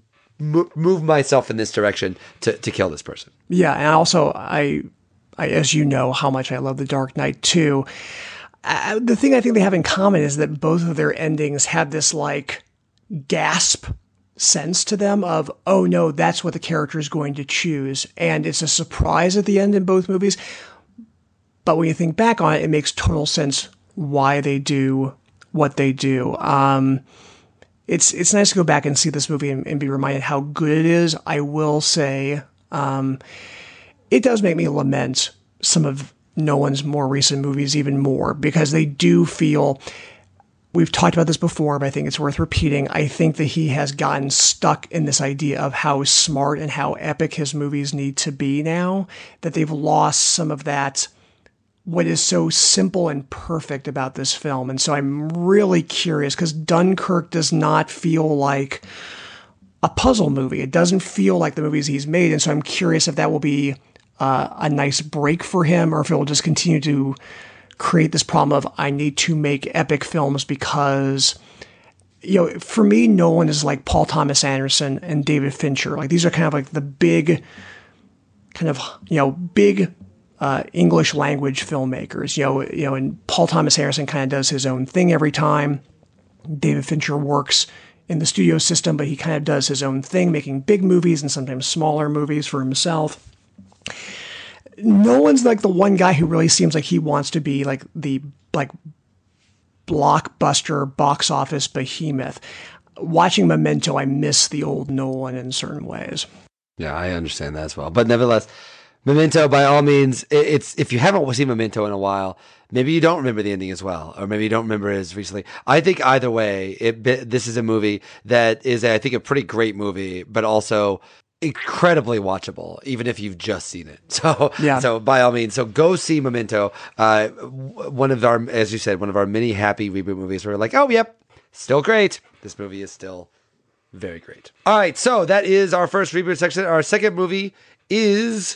m- move myself in this direction to to kill this person. Yeah, and also I. I, as you know, how much I love The Dark Knight too. Uh, the thing I think they have in common is that both of their endings have this like gasp sense to them of, oh no, that's what the character is going to choose. And it's a surprise at the end in both movies. But when you think back on it, it makes total sense why they do what they do. Um, it's, it's nice to go back and see this movie and, and be reminded how good it is. I will say, um, it does make me lament some of Nolan's more recent movies even more, because they do feel, we've talked about this before, but I think it's worth repeating. I think that he has gotten stuck in this idea of how smart and how epic his movies need to be now, that they've lost some of that, what is so simple and perfect about this film. And so I'm really curious, because Dunkirk does not feel like a puzzle movie. It doesn't feel like the movies he's made. And so I'm curious if that will be uh, a nice break for him, or if it will just continue to create this problem of, I need to make epic films because, you know, for me, Nolan is like Paul Thomas Anderson and David Fincher. Like, these are kind of like the big, kind of, you know, big uh, English language filmmakers. You know, you know, and Paul Thomas Anderson kind of does his own thing every time. David Fincher works in the studio system, but he kind of does his own thing, making big movies and sometimes smaller movies for himself. Nolan's like the one guy who really seems like he wants to be like the like blockbuster box office behemoth. Watching Memento, I miss the old Nolan in certain ways. Yeah, I understand that as well. But nevertheless, Memento, by all means, it's if you haven't seen Memento in a while, maybe you don't remember the ending as well, or maybe you don't remember it as recently. I think either way, it this is a movie that is, I think, a pretty great movie, but also incredibly watchable, even if you've just seen it. So, yeah. So by all means, so go see Memento. Uh, one of our, as you said, one of our many happy reboot movies where we're like, oh, yep, still great. This movie is still very great. All right, so that is our first reboot section. Our second movie is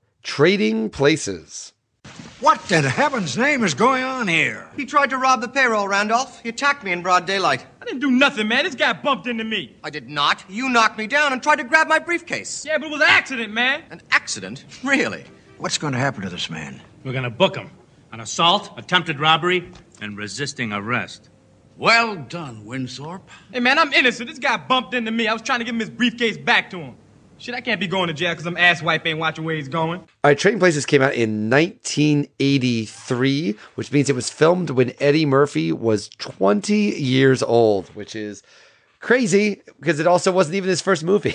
Trading Places. What in heaven's name is going on here? He tried to rob the payroll, Randolph. He attacked me in broad daylight. I didn't do nothing, man. This guy bumped into me. I did not. You knocked me down and tried to grab my briefcase. Yeah, but it was an accident, man. An accident? Really? What's going to happen to this man? We're going to book him on assault, attempted robbery, and resisting arrest. Well done, Winthorpe. Hey, man, I'm innocent. This guy bumped into me. I was trying to give him his briefcase back to him. Shit, I can't be going to jail because some asswipe ain't watching where he's going. All right, Trading Places came out in nineteen eighty-three, which means it was filmed when Eddie Murphy was twenty years old, which is crazy because it also wasn't even his first movie.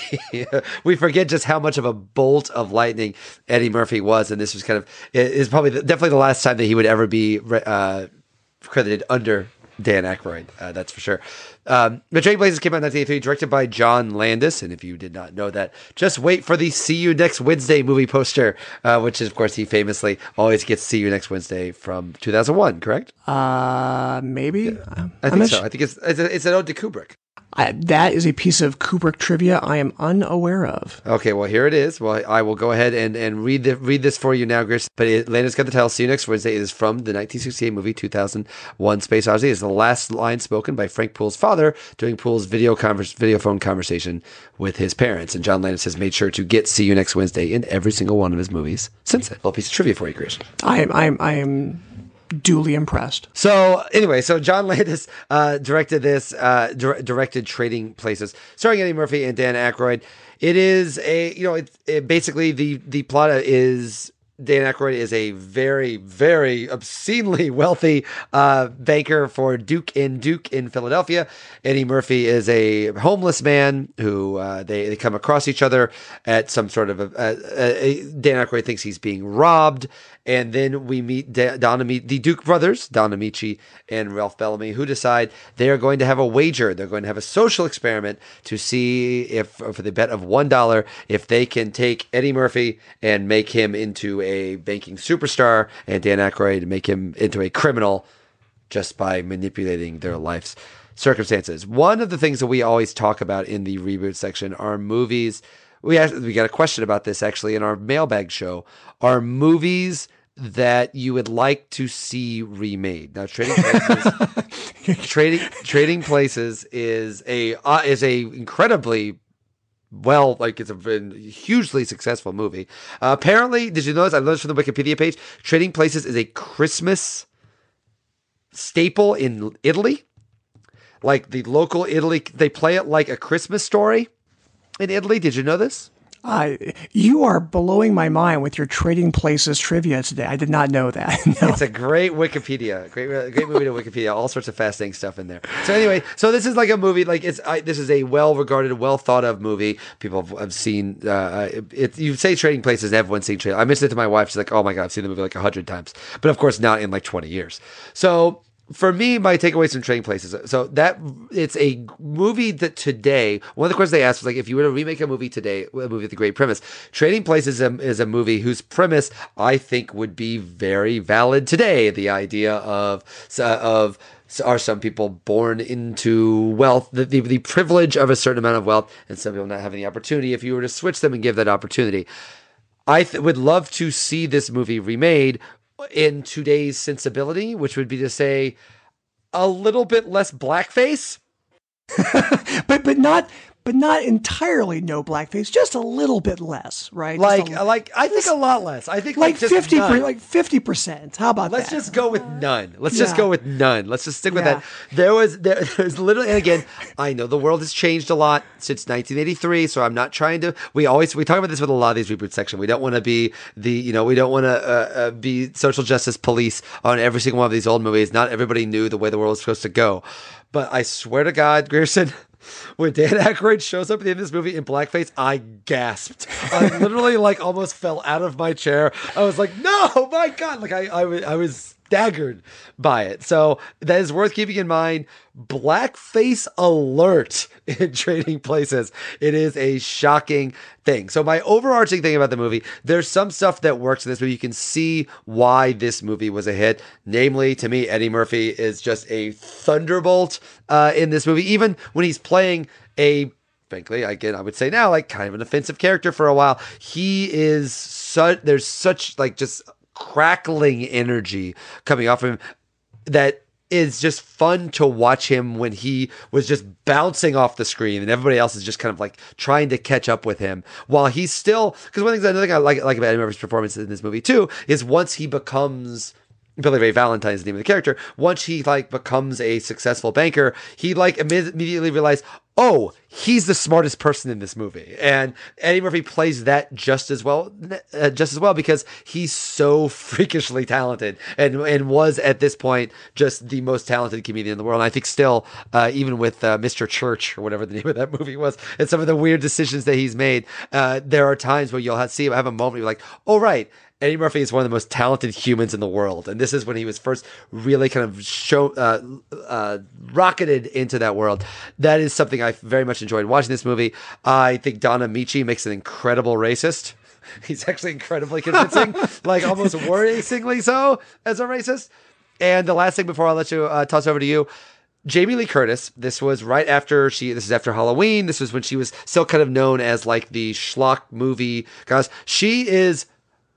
We forget just how much of a bolt of lightning Eddie Murphy was, and this was kind of, it is probably the, definitely the last time that he would ever be uh, credited under Dan Aykroyd, uh, that's for sure. Um, The Trading Places came out in nineteen eighty-three, directed by John Landis, and if you did not know that, just wait for the See You Next Wednesday movie poster, uh, which is, of course, he famously always gets See You Next Wednesday from two thousand one, correct? Uh, maybe? Yeah, I think so. I think it's, it's, a, it's an ode to Kubrick. I, that is a piece of Kubrick trivia I am unaware of. Okay, well, here it is. Well, I will go ahead and, and read the, read this for you now, Chris. But it, Landis got the title, See You Next Wednesday. It is from the nineteen sixty-eight movie two thousand one Space Odyssey. It's the last line spoken by Frank Poole's father during Poole's video, converse, video phone conversation with his parents. And John Landis has made sure to get See You Next Wednesday in every single one of his movies since then. A little piece of trivia for you, Chris. I am, I am, I am duly impressed. So anyway, so John Landis uh, directed this, uh, dir- directed Trading Places, starring Eddie Murphy and Dan Aykroyd. It is a, you know, it's it basically the the plot is Dan Aykroyd is a very, very obscenely wealthy uh, banker for Duke and Duke in Philadelphia. Eddie Murphy is a homeless man who uh, they, they come across each other at some sort of a, a, a Dan Aykroyd thinks he's being robbed. And then we meet da- Don Amici, the Duke brothers, Don Amici and Ralph Bellamy, who decide they are going to have a wager. They're going to have a social experiment to see if, for the bet of one dollar, if they can take Eddie Murphy and make him into a banking superstar, and Dan Aykroyd make him into a criminal just by manipulating their life's circumstances. One of the things that we always talk about in the reboot section are movies. We asked, we got a question about this actually in our mailbag show. Are movies that you would like to see remade? Now, Trading Places, trading Trading Places is a uh, is a incredibly well, like it's a been hugely successful movie. Uh, apparently, did you notice? I noticed from the Wikipedia page, Trading Places is a Christmas staple in Italy. Like the local Italy, they play it like a Christmas story in Italy. Did you know this? Uh, you are blowing my mind with your Trading Places trivia today. I did not know that. No. It's a great Wikipedia, great, great movie to Wikipedia. All sorts of fascinating stuff in there. So anyway, so this is like a movie. Like it's I, this is a well-regarded, well thought of movie. People have, have seen. Uh, it, it, you say Trading Places, everyone's seen Trading. I mentioned it to my wife. She's like, "Oh my god, I've seen the movie like a hundred times," but of course not in like twenty years. So. For me, my takeaways from Trading Places. So that it's a movie that today, one of the questions they asked was like, if you were to remake a movie today, a movie with a great premise, Trading Places is a, is a movie whose premise I think would be very valid today. The idea of uh, of are some people born into wealth, the, the the privilege of a certain amount of wealth, and some people not having the opportunity. If you were to switch them and give that opportunity, I th- would love to see this movie remade in today's sensibility, which would be to say a little bit less blackface, but but not but not entirely no blackface, just a little bit less, right? Like a, like I think a lot less. I think like, like just fifty, none. like fifty percent. How about Let's that? just go with none. Let's Yeah. just go with none. Let's just stick with Yeah. that. There was there, there's literally, and again, I know the world has changed a lot since nineteen eighty-three, so I'm not trying to. We always we talk about this with a lot of these reboot section. We don't want to be the you know we don't want to uh, uh, be social justice police on every single one of these old movies. Not everybody knew the way the world was supposed to go, but I swear to God, Grierson. When Dan Aykroyd shows up at the end of this movie in blackface, I gasped. I literally like almost fell out of my chair. I was like, no, my God. Like I, I, was, I was staggered by it. So that is worth keeping in mind. Blackface alert in Trading Places. It is a shocking thing. So my overarching thing about the movie, there's some stuff that works in this movie. You can see why this movie was a hit. Namely, to me, Eddie Murphy is just a thunderbolt uh, in this movie. Even when he's playing a, frankly, again, I would say now, like kind of an offensive character for a while, he is such, there's such like just crackling energy coming off of him that is just fun to watch him when he was just bouncing off the screen and everybody else is just kind of like trying to catch up with him while he's still, because one thing, another thing I like, like about Eddie Murphy's performance in this movie too, is once he becomes Billy Ray Valentine's the name of the character, once he like becomes a successful banker, he like imme- immediately realized, oh, he's the smartest person in this movie. And Eddie Murphy plays that just as well, uh, just as well because he's so freakishly talented and and was at this point just the most talented comedian in the world. And I think still, uh, even with uh, Mister Church or whatever the name of that movie was, and some of the weird decisions that he's made, uh, there are times where you'll have, see have a moment where you're like, oh, right. Eddie Murphy is one of the most talented humans in the world. And this is when he was first really kind of show, uh, uh, rocketed into that world. That is something I very much enjoyed watching this movie. I think Don Amici makes an incredible racist. He's actually incredibly convincing, like almost worrisomely so as a racist. And the last thing before I let you uh, toss over to you, Jamie Lee Curtis, this was right after she, this is after Halloween. This was when she was still kind of known as like the schlock movie guys. She is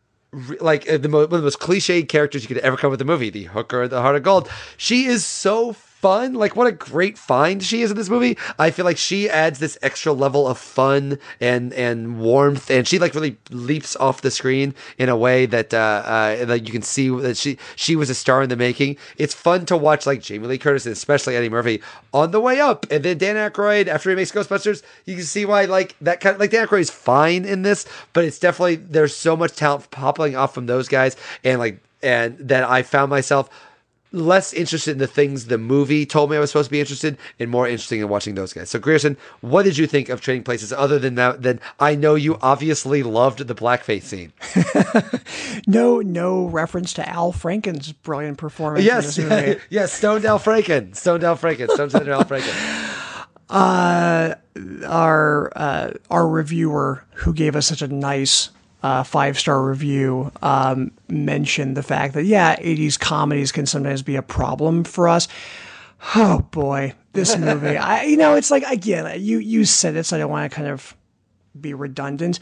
like the mo- one of the most cliched characters you could ever come with the movie, the hooker at the heart of gold. She is so fun. Like what a great find she is in this movie. I feel like she adds this extra level of fun and and warmth, and she like really leaps off the screen in a way that uh, uh that you can see that she she was a star in the making. It's fun to watch like Jamie Lee Curtis and especially Eddie Murphy on the way up, and then Dan Aykroyd after he makes Ghostbusters. You can see why like that kind of like Dan Aykroyd is fine in this, but it's definitely there's so much talent popping off from those guys, and like and that I found myself less interested in the things the movie told me I was supposed to be interested in, more interesting in watching those guys. So Grierson, what did you think of Trading Places other than that? Then I know you obviously loved the blackface scene. no, no reference to Al Franken's brilliant performance. Yes, in this movie. yes, Stoned Al Franken, Stoned Al Franken, Stoned Al Franken. Uh, our uh, our reviewer who gave us such a nice Uh, five-star review um, mentioned the fact that, yeah, eighties comedies can sometimes be a problem for us. Oh, boy, this movie. I, you know, it's like, again, you, you said it, so I don't want to kind of be redundant.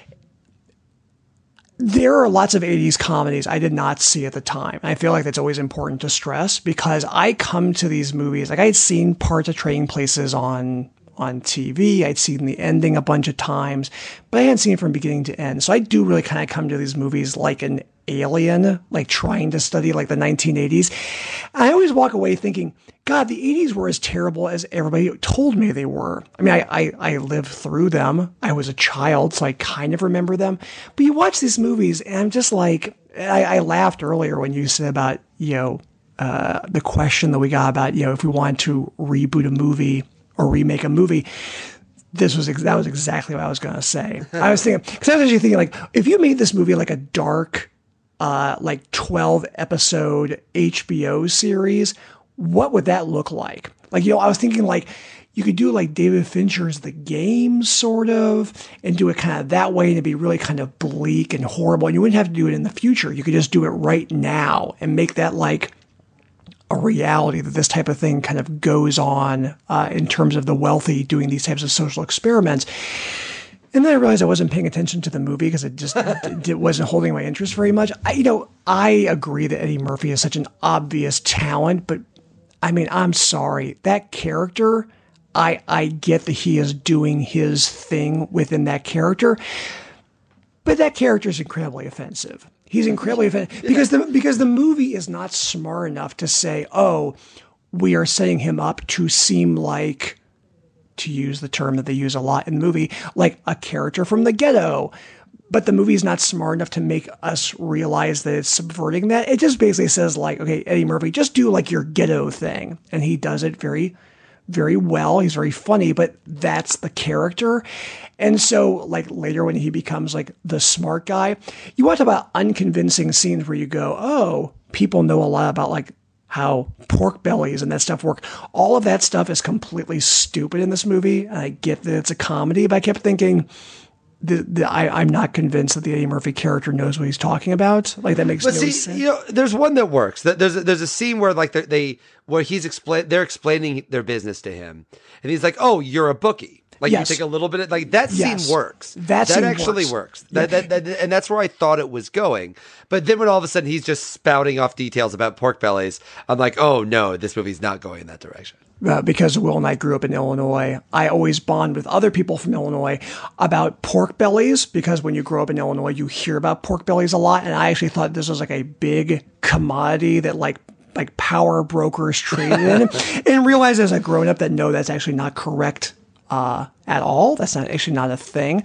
There are lots of eighties comedies I did not see at the time. I feel like that's always important to stress because I come to these movies, like I had seen parts of Trading Places on on T V. I'd seen the ending a bunch of times, but I hadn't seen it from beginning to end. So I do really kind of come to these movies like an alien, like trying to study like the nineteen eighties. I always walk away thinking, God, the eighties were as terrible as everybody told me they were. I mean, I, I, I lived through them. I was a child, so I kind of remember them. But you watch these movies, and I'm just like, I, I laughed earlier when you said about, you know, uh, the question that we got about, you know, if we wanted to reboot a movie or remake a movie. This was that was exactly what I was going to say. I was thinking, because I was actually thinking, like, if you made this movie like a dark, uh, like twelve episode H B O series, what would that look like? Like, you know, I was thinking like you could do like David Fincher's The Game, sort of, and do it kind of that way, and it'd be really kind of bleak and horrible. And you wouldn't have to do it in the future. You could just do it right now and make that like a reality, that this type of thing kind of goes on uh, in terms of the wealthy doing these types of social experiments. And then I realized I wasn't paying attention to the movie because it just it, it wasn't holding my interest very much. I, you know, I agree that Eddie Murphy is such an obvious talent, but I mean, I'm sorry. That character, I I get that he is doing his thing within that character, but that character is incredibly offensive. He's incredibly offensive because the because the movie is not smart enough to say, oh, we are setting him up to seem like, to use the term that they use a lot in the movie, like a character from the ghetto. But the movie is not smart enough to make us realize that it's subverting that. It just basically says like, okay, Eddie Murphy, just do like your ghetto thing. And he does it very, very well. He's very funny, but that's the character. And so like later when he becomes like the smart guy, you watch about unconvincing scenes where you go, oh, people know a lot about like how pork bellies and that stuff work. All of that stuff is completely stupid in this movie. And I get that it's a comedy, but I kept thinking, The, the, I, I'm not convinced that the Eddie Murphy character knows what he's talking about. Like that makes but no see, sense. You know, there's one that works. There's a, there's a scene where like they where he's explain they're explaining their business to him, and he's like, "Oh, you're a bookie." Like Yes. you take a little bit of like that scene Yes. works. That that scene actually works. works. That, that, that and that's where I thought it was going. But then when all of a sudden he's just spouting off details about pork bellies, I'm like, "Oh no, this movie's not going in that direction." Uh, because Will and I grew up in Illinois, I always bond with other people from Illinois about pork bellies, because when you grow up in Illinois, you hear about pork bellies a lot. And I actually thought this was like a big commodity that like like power brokers traded in, and realized as I grown up that no, that's actually not correct uh, at all. That's not actually not a thing.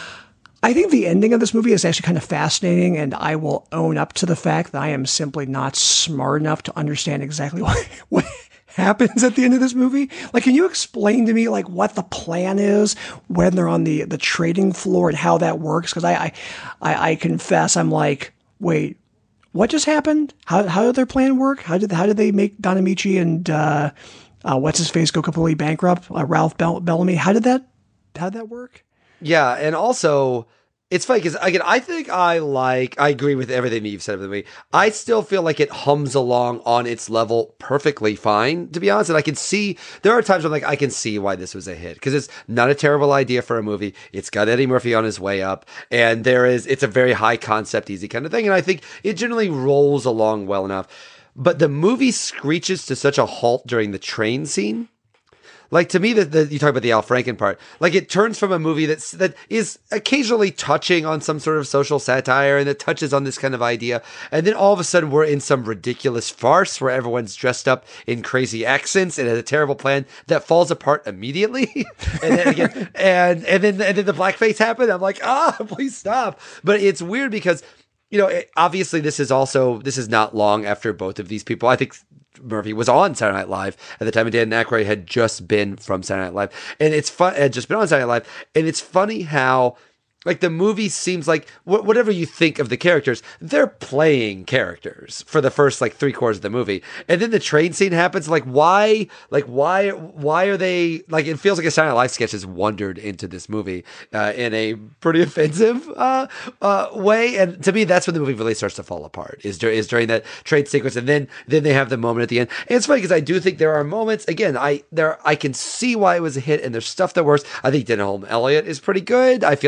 I think the ending of this movie is actually kind of fascinating, and I will own up to the fact that I am simply not smart enough to understand exactly what, what happens at the end of this movie. Like, can you explain to me like what the plan is when they're on the, the trading floor and how that works? Because I, I, I, I confess I'm like, wait, what just happened? How how did their plan work? How did how did they make Don Amici and uh, uh, what's his face go completely bankrupt? Uh, Ralph Bell- Bellamy. How did that how did that work? Yeah, and also it's funny because again, I think I like I agree with everything that you've said about the movie. I still feel like it hums along on its level perfectly fine, to be honest. And I can see there are times when like I can see why this was a hit, because it's not a terrible idea for a movie. It's got Eddie Murphy on his way up, and there is it's a very high concept, easy kind of thing. And I think it generally rolls along well enough. But the movie screeches to such a halt during the train scene. Like, to me, that you talk about the Al Franken part, like it turns from a movie that's that is occasionally touching on some sort of social satire and that touches on this kind of idea, and then all of a sudden we're in some ridiculous farce where everyone's dressed up in crazy accents and has a terrible plan that falls apart immediately. and then again, and and then and then the blackface happened. I'm like, ah, please stop. But it's weird because, you know, it, obviously this is also this is not long after both of these people. I think Murphy was on Saturday Night Live at the time, and Dan Aykroyd had just been from Saturday Night Live, and it's fun. Had just been on Saturday Night Live, and it's funny how, like, the movie seems like wh- whatever you think of the characters, they're playing characters for the first like three quarters of the movie, and then the train scene happens. Like, why? Like, why? Why are they like? It feels like a Saturday Night Live sketch has wandered into this movie uh, in a pretty offensive uh, uh, way, and to me, that's when the movie really starts to fall apart. Is dur- is during that train sequence, and then then they have the moment at the end. And it's funny because I do think there are moments. Again, I there I can see why it was a hit, and there's stuff that works. I think Denholm Elliott is pretty good. I feel like the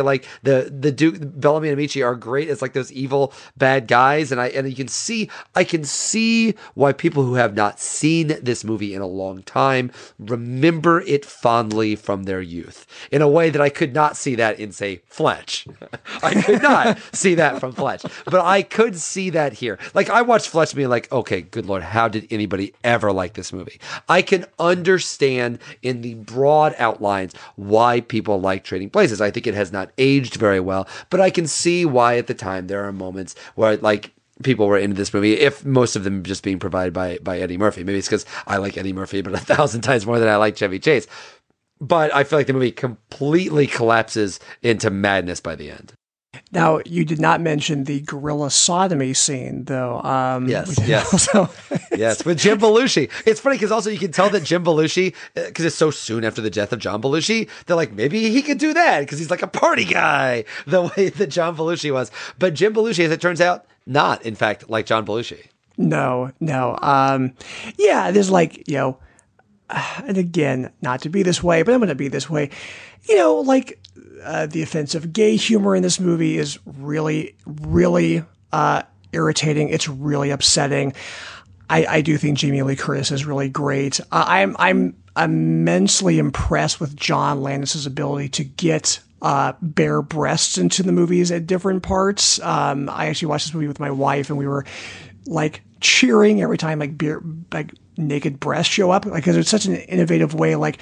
The the Duke Bellamy and Amici are great as like those evil bad guys, and I and you can see I can see why people who have not seen this movie in a long time remember it fondly from their youth in a way that I could not see that in, say, Fletch. I could not see that from Fletch, but I could see that here. Like, I watched Fletch being like, okay, good Lord, how did anybody ever like this movie? I can understand in the broad outlines why people like Trading Places. I think it has not aged very well, but I can see why at the time there are moments where, like, people were into this movie, if most of them just being provided by by Eddie Murphy. Maybe it's because I like Eddie Murphy, but a thousand times more than I like Chevy Chase. But I feel like the movie completely collapses into madness by the end. Now, you did not mention the gorilla sodomy scene, though. Um, yes, yes. Also- yes, with Jim Belushi. It's funny because also you can tell that Jim Belushi, because it's so soon after the death of John Belushi, they're like, maybe he could do that because he's like a party guy, the way that John Belushi was. But Jim Belushi, as it turns out, not, in fact, like John Belushi. No, no. Um, yeah, there's like, you know, uh, and again, not to be this way, but I'm going to be this way. You know, like uh, the offensive gay humor in this movie is really, really uh, irritating. It's really upsetting. I, I do think Jamie Lee Curtis is really great. Uh, I'm I'm immensely impressed with John Landis's ability to get uh, bare breasts into the movies at different parts. Um, I actually watched this movie with my wife, and we were like cheering every time like beer, like naked breasts show up, like because it's such an innovative way. Like,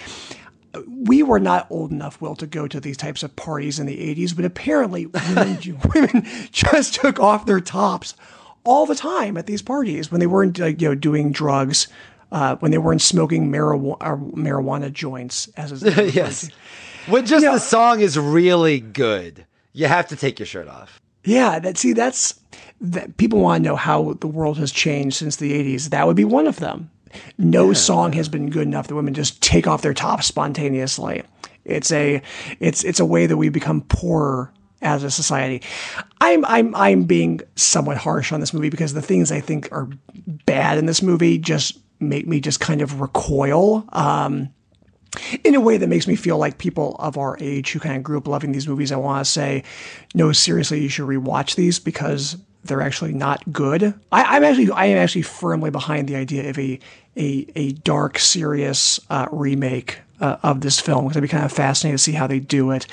we were not old enough, Will, to go to these types of parties in the eighties, but apparently women, women just took off their tops all the time at these parties when they weren't, like, you know, doing drugs, uh, when they weren't smoking marijuana, or marijuana joints, as is yes. When just you know, the song is really good, you have to take your shirt off. Yeah, that see, that's that people want to know how the world has changed since the eighties. That would be one of them. No yeah. song has been good enough that women just take off their tops spontaneously. It's a, it's it's a way that we become poorer as a society. I'm I'm I'm being somewhat harsh on this movie because the things I think are bad in this movie just make me just kind of recoil. Um, in a way that makes me feel like people of our age who kind of grew up loving these movies, I want to say, no, seriously, you should rewatch these because they're actually not good. I, I'm actually, I am actually firmly behind the idea of a a, a dark, serious uh, remake uh, of this film because I'd be kind of fascinated to see how they do it.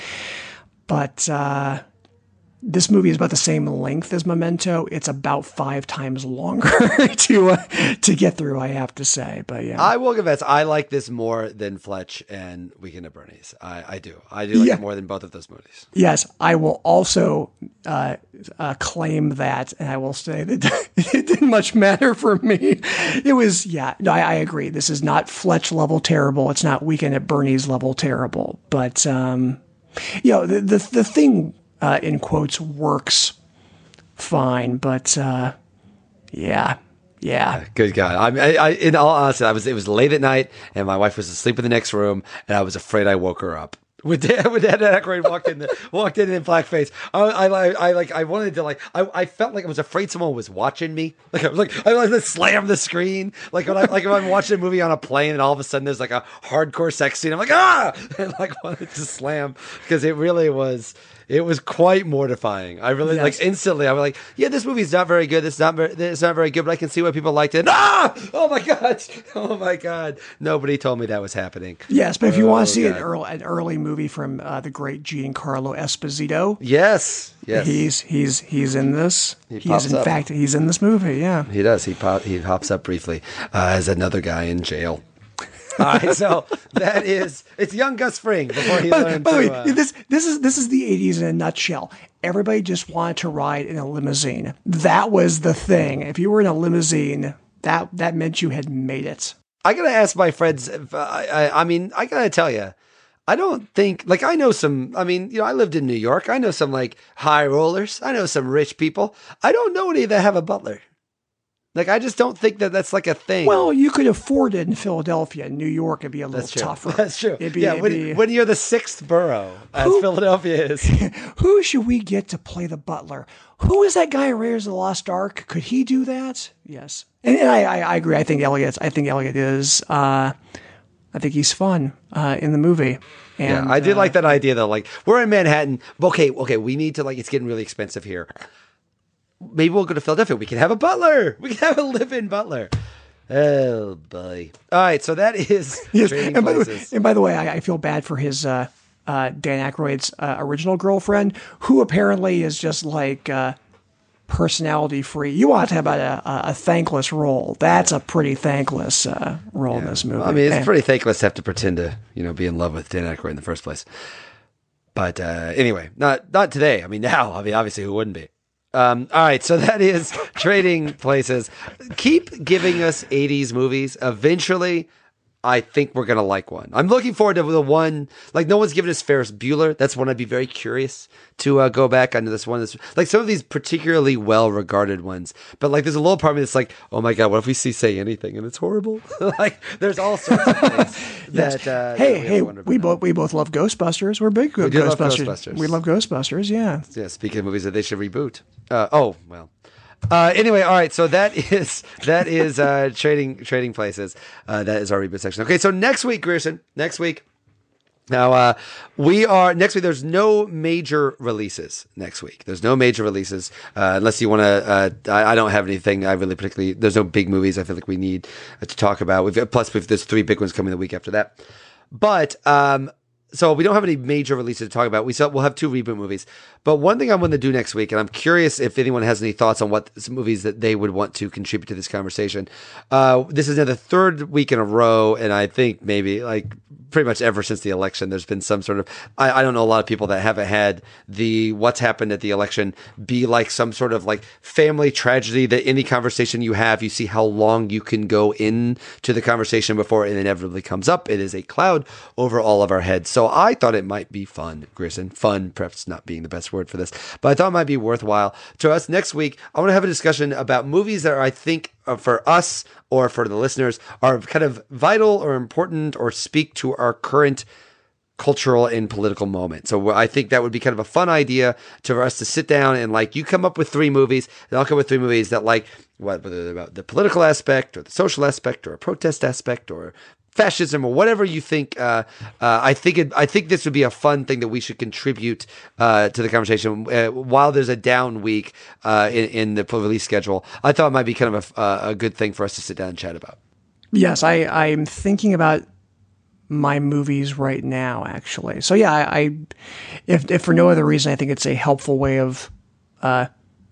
But uh, this movie is about the same length as Memento. It's about five times longer to uh, to get through, I have to say. But yeah, I will confess, I like this more than Fletch and Weekend at Bernie's. I, I do. I do like yeah. it more than both of those movies. Yes, I will also uh, uh, claim that, and I will say that it didn't much matter for me. It was, yeah, no, I, I agree. This is not Fletch level terrible. It's not Weekend at Bernie's level terrible. But, um, you know, the, the, the thing... Uh, in quotes, works fine, but uh, yeah, yeah. Good God! I, I, in all honesty, I was. It was late at night, and my wife was asleep in the next room, and I was afraid I woke her up. When Dan, when Dan Aykroyd walked in, the, walked in in blackface, I, I, I, I like, I wanted to like, I, I felt like I was afraid someone was watching me. Like I was like, I wanted to slam the screen. Like when I, like if I'm watching a movie on a plane, and all of a sudden there's like a hardcore sex scene, I'm like, ah, and like wanted to slam because it really was. It was quite mortifying. I really yes. like instantly. I was like, "Yeah, this movie's not very good. It's not very, it's not very good." But I can see why people liked it. Ah! Oh my god! Oh my god! Nobody told me that was happening. Yes, but if you oh, want to see god. an early, an early movie from uh, the great Giancarlo Esposito, yes, yes, he's he's he's in this. He, he is in up. fact he's in this movie. Yeah, he does. He pop, he hops up briefly uh, as another guy in jail. All right, so that is it's young Gus Fring before he learned. By the way, uh, this this is this is the eighties in a nutshell. Everybody just wanted to ride in a limousine. That was the thing. If you were in a limousine, that that meant you had made it. I gotta ask my friends. If, uh, I, I mean, I gotta tell you, I don't think like I know some. I mean, you know, I lived in New York. I know some like high rollers. I know some rich people. I don't know any that have a butler. Like, I just don't think that that's like a thing. Well, you could afford it in Philadelphia. In New York, it'd be a little that's true. tougher. That's true. It'd be, yeah, it'd when, be, when you're the sixth borough, as who, Philadelphia is. Who should we get to play the butler? Who is that guy in Raiders of the Lost Ark? Could he do that? Yes. And, and I, I, I agree. I think Elliot, I think Elliot is. Uh, I think he's fun uh, in the movie. And, yeah, I did uh, like that idea though. Like we're in Manhattan. Okay, okay, we need to like. It's getting really expensive here. Maybe we'll go to Philadelphia. We can have a butler. We can have a live-in butler. Oh boy! All right, so that is yes. Trading and, by the way, Places. and by the way, I, I feel bad for his uh, uh, Dan Aykroyd's uh, original girlfriend, who apparently is just like uh, personality free. You want to have a, a, a thankless role. That's a pretty thankless uh, role in this movie. I mean, it's And- pretty thankless to have to pretend to, you know, be in love with Dan Aykroyd in the first place. But uh, anyway, not not today. I mean, now. I mean, obviously, who wouldn't be? Um, all right, so that is Trading Places. Keep giving us eighties movies. Eventually, I think we're going to like one. I'm looking forward to the one, like no one's given us Ferris Bueller. That's one I'd be very curious to uh, go back into this one. That's, like some of these particularly well-regarded ones. But like there's a little part of me that's like, oh my God, what if we see Say Anything and it's horrible? Like there's all sorts of things Yes. that, uh, hey, that we hey, have to wonder we about. both we both love Ghostbusters. We're big We do love Ghostbusters. Ghostbusters. We love Ghostbusters. Yeah. Yeah, speaking of movies that they should reboot. Uh, oh, well. Uh, anyway, all right. So that is that is uh, trading trading places. Uh, that is our reboot section. Okay, so next week, Grierson. Next week. Now uh, we are next week. There's no major releases next week. There's no major releases uh, unless you want to. Uh, I, I don't have anything. I really particularly. There's no big movies. I feel like we need uh, to talk about. We've plus we've, there's three big ones coming the week after that. But um, so we don't have any major releases to talk about. We still, we'll have two reboot movies. But one thing I'm going to do next week, and I'm curious if anyone has any thoughts on what movies that they would want to contribute to this conversation. Uh, this is now the third week in a row, and I think maybe like pretty much ever since the election, there's been some sort of, I, I don't know a lot of people that haven't had the what's happened at the election be like some sort of like family tragedy that any conversation you have, you see how long you can go into the conversation before it inevitably comes up. It is a cloud over all of our heads. So I thought it might be fun, Grierson. Fun, perhaps not being the best word for this, but I thought it might be worthwhile to us next week. I want to have a discussion about movies that are, I think, uh, for us or for the listeners are kind of vital or important or speak to our current cultural and political moment. So I think that would be kind of a fun idea to for us to sit down and like, you come up with three movies and I'll come up with three movies that like, what, whether they're about the political aspect or the social aspect or a protest aspect or fascism or whatever you think. Uh, uh, I think it, I think this would be a fun thing that we should contribute uh, to the conversation uh, while there's a down week uh, in, in the release schedule. I thought it might be kind of a, uh, a good thing for us to sit down and chat about. Yes, I, I'm thinking about my movies right now, actually. So yeah, I, I if, if for no other reason, I think it's a helpful way of uh,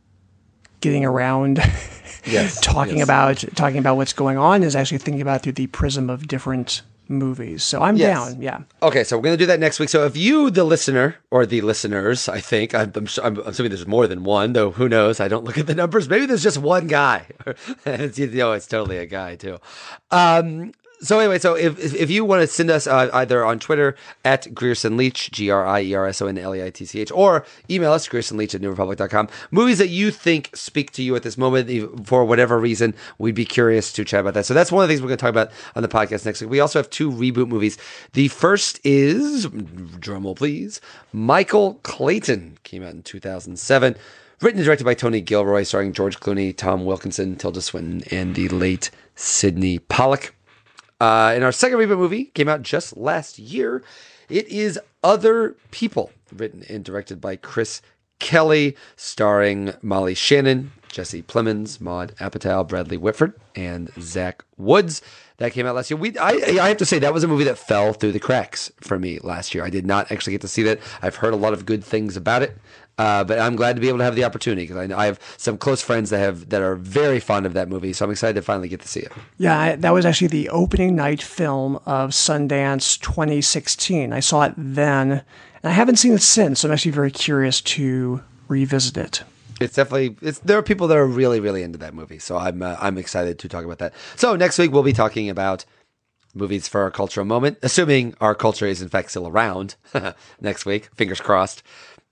getting around Yes, talking yes. about talking about what's going on is actually thinking about it through the prism of different movies. So I'm Yes. down. Yeah. Okay, so we're going to do that next week. So if you, the listener, or the listeners, I think, I'm, I'm, I'm assuming there's more than one, though who knows? I don't look at the numbers. Maybe there's just one guy. it's, you know, it's totally a guy, too. Um, so anyway, so if if if you want to send us uh, either on Twitter at Grierson Leach, G R I E R S O N L E I T C H, or email us, griersonleach at new republic dot com, movies that you think speak to you at this moment if- for whatever reason, we'd be curious to chat about that. So that's one of the things we're going to talk about on the podcast next week. We also have two reboot movies. The first is, drumroll please, Michael Clayton, came out in two thousand seven. Written and directed by Tony Gilroy, starring George Clooney, Tom Wilkinson, Tilda Swinton, and the late Sidney Pollack. Uh, and our second reboot movie came out just last year. It is Other People, written and directed by Chris Kelly, starring Molly Shannon, Jesse Plemons, Maude Apatow, Bradley Whitford, and Zach Woods. That came out last year. We, I, I have to say, that was a movie that fell through the cracks for me last year. I did not actually get to see that. I've heard a lot of good things about it. Uh, but I'm glad to be able to have the opportunity because I, I have some close friends that have that are very fond of that movie. So I'm excited to finally get to see it. Yeah, I, that was actually the opening night film of Sundance twenty sixteen. I saw it then, and I haven't seen it since. So I'm actually very curious to revisit it. It's definitely it's there are people that are really really into that movie. So I'm uh, I'm excited to talk about that. So next week we'll be talking about movies for our cultural moment, assuming our culture is in fact still around next week. Fingers crossed.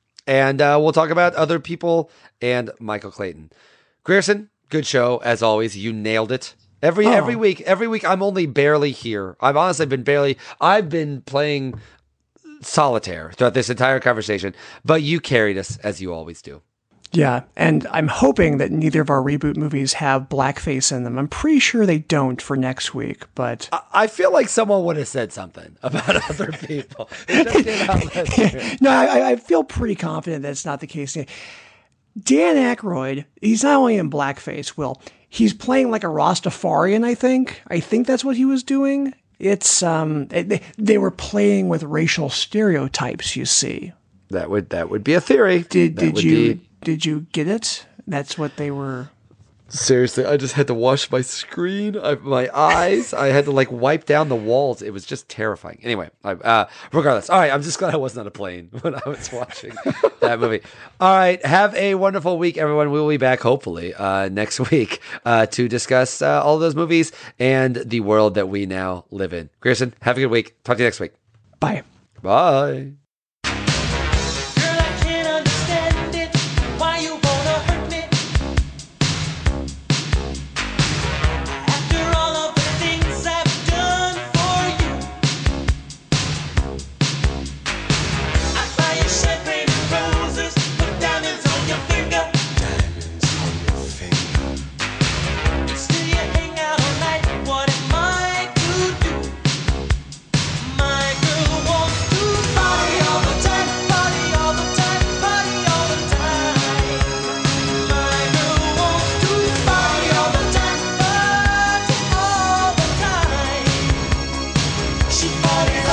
And uh, we'll talk about Other People and Michael Clayton. Grierson, good show as always. You nailed it. Every Oh. every week, every week I'm only barely here. I've honestly been barely. I've been playing solitaire throughout this entire conversation, but you carried us as you always do. Yeah, and I'm hoping that neither of our reboot movies have blackface in them. I'm pretty sure they don't for next week, but... I, I feel like someone would have said something about other people. It just came out last year. No, I, I feel pretty confident that's not the case. Dan Aykroyd, he's not only in blackface, Will, he's playing like a Rastafarian, I think. I think that's what he was doing. It's, um, they, they were playing with racial stereotypes, you see. That would, that would be a theory. Did, That did would you... be- Did you get it? That's what they were. Seriously, I just had to wash my screen, I, my eyes. I had to like wipe down the walls. It was just terrifying. Anyway, I, uh, regardless. All right, I'm just glad I wasn't on a plane when I was watching that movie. All right, have a wonderful week, everyone. We will be back hopefully uh, next week uh, to discuss uh, all those movies and the world that we now live in. Grierson, have a good week. Talk to you next week. Bye. Bye. She parties